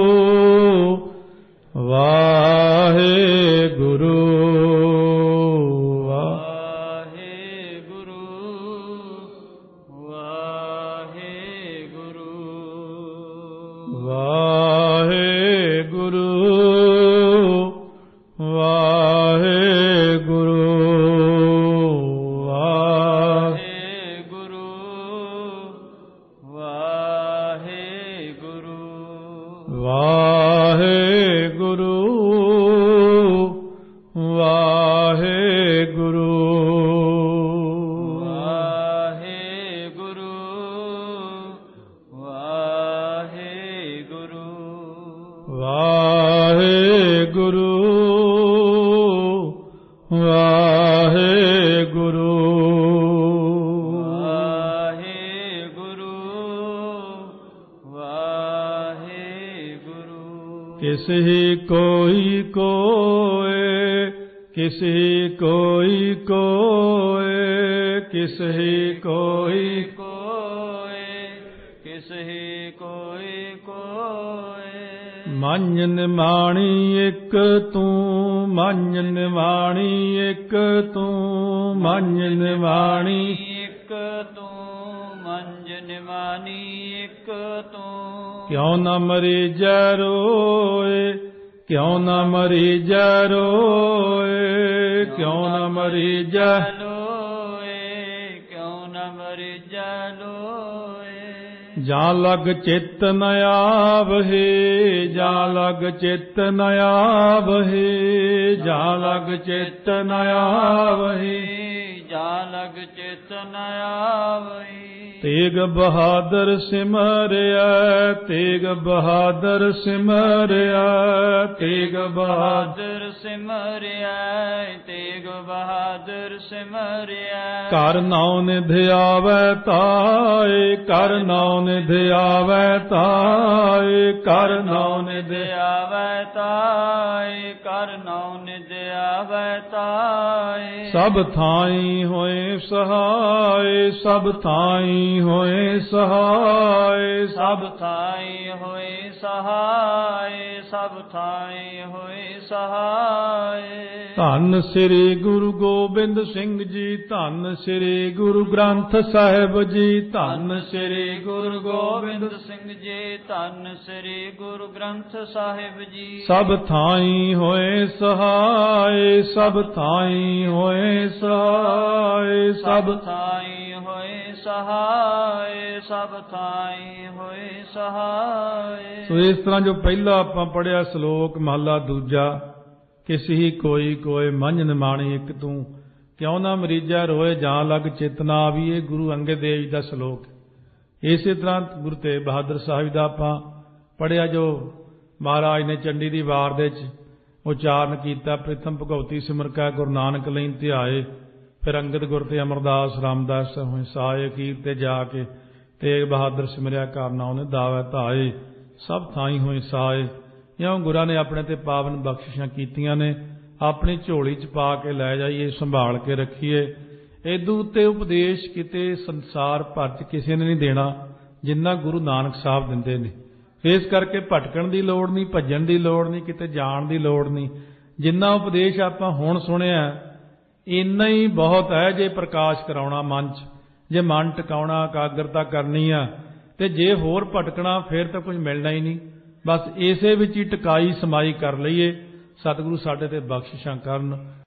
ਵਾਹਿਗੁਰੂ ਵਾਹਿਗੁਰੂ ਵਾਹਿਗੁਰੂ ਵਾਹਿਗੁਰੂ ਵਾਹਿਗੁਰੂ ਵਾਹਿਗੁਰੂ ਵਾਹਿਗੁਰੂ ਵਾਹਿਗੁਰੂ ਵਾਹਿਗੁਰੂ किसी कोई कोय किसी कोई कोय किसी कोई कोय किसी कोई कोय ਮੰਨ ਨਿਮਾਣੀ ਇੱਕ ਤੂੰ, ਮੰਨ ਨਿਮਾਣੀ ਇੱਕ ਤੂੰ, ਮੰਨ ਨਿਮਾਣੀ ਇੱਕ ਤੂੰ, ਮੰਜ ਨਿਮਾਣੀ ਇੱਕ ਤੂੰ। ਕਿਉ ਨ ਮਰੀਜੈ ਰੋਏ, ਕਿਉ ਨ ਮਰੀਜੈ ਰੋਏ, ਕਿਉ ਨ ਮਰੀਜੈ ਲੋਏ, ਕਿਉ ਨ ਮਰੀਜੈ ਲੋਏ। ਜਾਂ ਲਗ ਚਿੱਤ ਨ ਆਵਹੇ, ਜਾਂ ਲਗ ਚਿੱਤ ਨ ਆਵਹੇ, ਜਾਂ ਲਗ ਚਿੱਤ ਨ ਆਵਹੇ, ਜਾਂ ਲਗ ਚਿਤ ਨ ਆਵਈ। ਤੇਗ ਬਹਾਦਰ ਸਿਮਰਿਆ, ਤੇਗ ਬਹਾਦਰ ਸਿਮਰਿਆ, ਤੇਗ ਬਹਾਦਰ ਬਹਾਦਰ ਸਿਮਰਿਆ, ਤੇਗ ਬਹਾਦਰ ਸਿਮਰਿਆ। ਕਰ ਨਾਉ ਨਿਧ ਆਵੈ ਤਾਏ, ਕਰ ਨਾਉ ਨਿਧ ਆਵੈ ਤਾਏ, ਕਰ ਨਾਉ ਨਿਧ ਆਵੈ ਤਾਏ, ਕਰ ਨਾਉ ਨਿਧ ਆਵੈ ਤਾਏ। ਸਭ ਥਾਈ ਹੋਏ ਸਹਾਏ, ਸਭ ਥਾਈ ਹੋਏ ਸਹਾਏ, ਸਭ ਥਾਈ ਹੋਏ ਸਹਾਏ, ਸਭ ਥਾਈ ਹੋਏ ਸਹਾਏ। ਧੰਨ ਸ੍ਰੀ ਗੁਰੂ ਗੋਬਿੰਦ ਸਿੰਘ ਜੀ, ਧੰਨ ਸ੍ਰੀ ਗੁਰੂ ਗ੍ਰੰਥ ਸਾਹਿਬ ਜੀ, ਧੰਨ ਸ੍ਰੀ ਗੁਰੂ ਗੋਬਿੰਦ ਸਿੰਘ ਜੀ, ਧੰਨ ਸ੍ਰੀ ਗੁਰੂ ਗ੍ਰੰਥ ਸਾਹਿਬ ਜੀ। ਸਭ ਥਾਈ ਹੋਏ ਸਹਾਏ, ਸਭ ਥਾਈ ਹੋਏ ਸਹਾਏ, ਸਭ ਥਾਈ ਹੋਏ ਸਹਾਏ, ਸਭ ਥਾਈ ਹੋਏ ਸਹਾਏ। ਸੋ ਇਸ ਤਰ੍ਹਾਂ ਜੋ ਪਹਿਲਾ ਆਪਾਂ ਪੜਿਆ ਸ਼ਲੋਕ ਮਹਲਾ ਦੂਜਾ, ਕਿਸੀ ਹੀ ਕੋਈ ਕੋਇ ਮੰਝ ਨਿਮਾਣੀ ਇੱਕ ਤੂੰ, ਕਿਉ ਨਾ ਮਰੀਜਾ ਰੋਏ, ਜਾਂ ਲਗ ਚਿਤ ਨ ਆਵੀ। ਇਹ ਗੁਰੂ ਅੰਗਦ ਦੇਵ ਜੀ ਦਾ ਸ਼ਲੋਕ। ਇਸੇ ਤਰ੍ਹਾਂ ਗੁਰੂ ਤੇਗ ਬਹਾਦਰ ਸਾਹਿਬ ਦਾ ਆਪਾਂ ਪੜਿਆ, ਜੋ ਮਹਾਰਾਜ ਨੇ ਚੰਡੀ ਦੀ ਵਾਰ ਦੇ ਵਿੱਚ ਉਚਾਰਨ ਕੀਤਾ, ਪ੍ਰਿਥਮ ਭਗਉਤੀ ਸਿਮਰ ਕੈ ਗੁਰੂ ਨਾਨਕ ਲਈ ਧਿਆਏ। ਫਿਰ ਅੰਗਦ ਗੁਰ ਤੇ ਅਮਰਦਾਸ ਰਾਮਦਾਸ ਹੋਏ ਸਾਏ, ਅਖੀਰ ਤੇ ਜਾ ਕੇ ਤੇਗ ਬਹਾਦਰ ਸਿਮਰਿਆ ਕਰਨਾ ਉਹਨੇ ਦਾਵੈ ਧਾਏ। ਸਭ ਥਾਈ ਹੋਏ ਸਾਏ। ਇਉਂ ਗੁਰਾਂ ਨੇ ਆਪਣੇ ਤੇ ਪਾਵਨ ਬਖਸ਼ਿਸ਼ਾਂ ਕੀਤੀਆਂ ਨੇ, ਆਪਣੀ ਝੋਲੀ 'ਚ ਪਾ ਕੇ ਲੈ ਜਾਈਏ, ਸੰਭਾਲ ਕੇ ਰੱਖੀਏ। ਇਦੂ ਉੱਤੇ ਉਪਦੇਸ਼ ਕਿਤੇ ਸੰਸਾਰ ਭਰ 'ਚ ਕਿਸੇ ਨੇ ਨਹੀਂ ਦੇਣਾ ਜਿੰਨਾ ਗੁਰੂ ਨਾਨਕ ਸਾਹਿਬ ਦਿੰਦੇ ਨੇ। ਇਸ ਕਰਕੇ ਭਟਕਣ ਦੀ ਲੋੜ ਨਹੀਂ, ਭੱਜਣ ਦੀ ਲੋੜ ਨਹੀਂ, ਕਿਤੇ ਜਾਣ ਦੀ ਲੋੜ ਨਹੀਂ। ਜਿੰਨਾ ਉਪਦੇਸ਼ ਆਪਾਂ ਹੁਣ ਸੁਣਿਆ ਇੰਨਾ ਹੀ ਬਹੁਤ ਹੈ ਜੇ ਪ੍ਰਕਾਸ਼ ਕਰਾਉਣਾ ਮਨ 'ਚ, ਜੇ ਮਨ ਟਿਕਾਉਣਾ, ਇਕਾਗਰਤਾ ਕਰਨੀ ਆ। ਤੇ ਜੇ ਹੋਰ ਭਟਕਣਾ ਫਿਰ ਤਾਂ ਕੁਝ ਮਿਲਣਾ ਹੀ ਨਹੀਂ। ਬਸ ਇਸੇ ਵਿੱਚ ਹੀ ਟਿਕਾਈ ਸਮਾਈ ਕਰ ਲਈਏ। ਸਤਿਗੁਰੂ ਸਾਡੇ ਤੇ ਬਖਸ਼ਿਸ਼ਾਂ ਕਰਨ।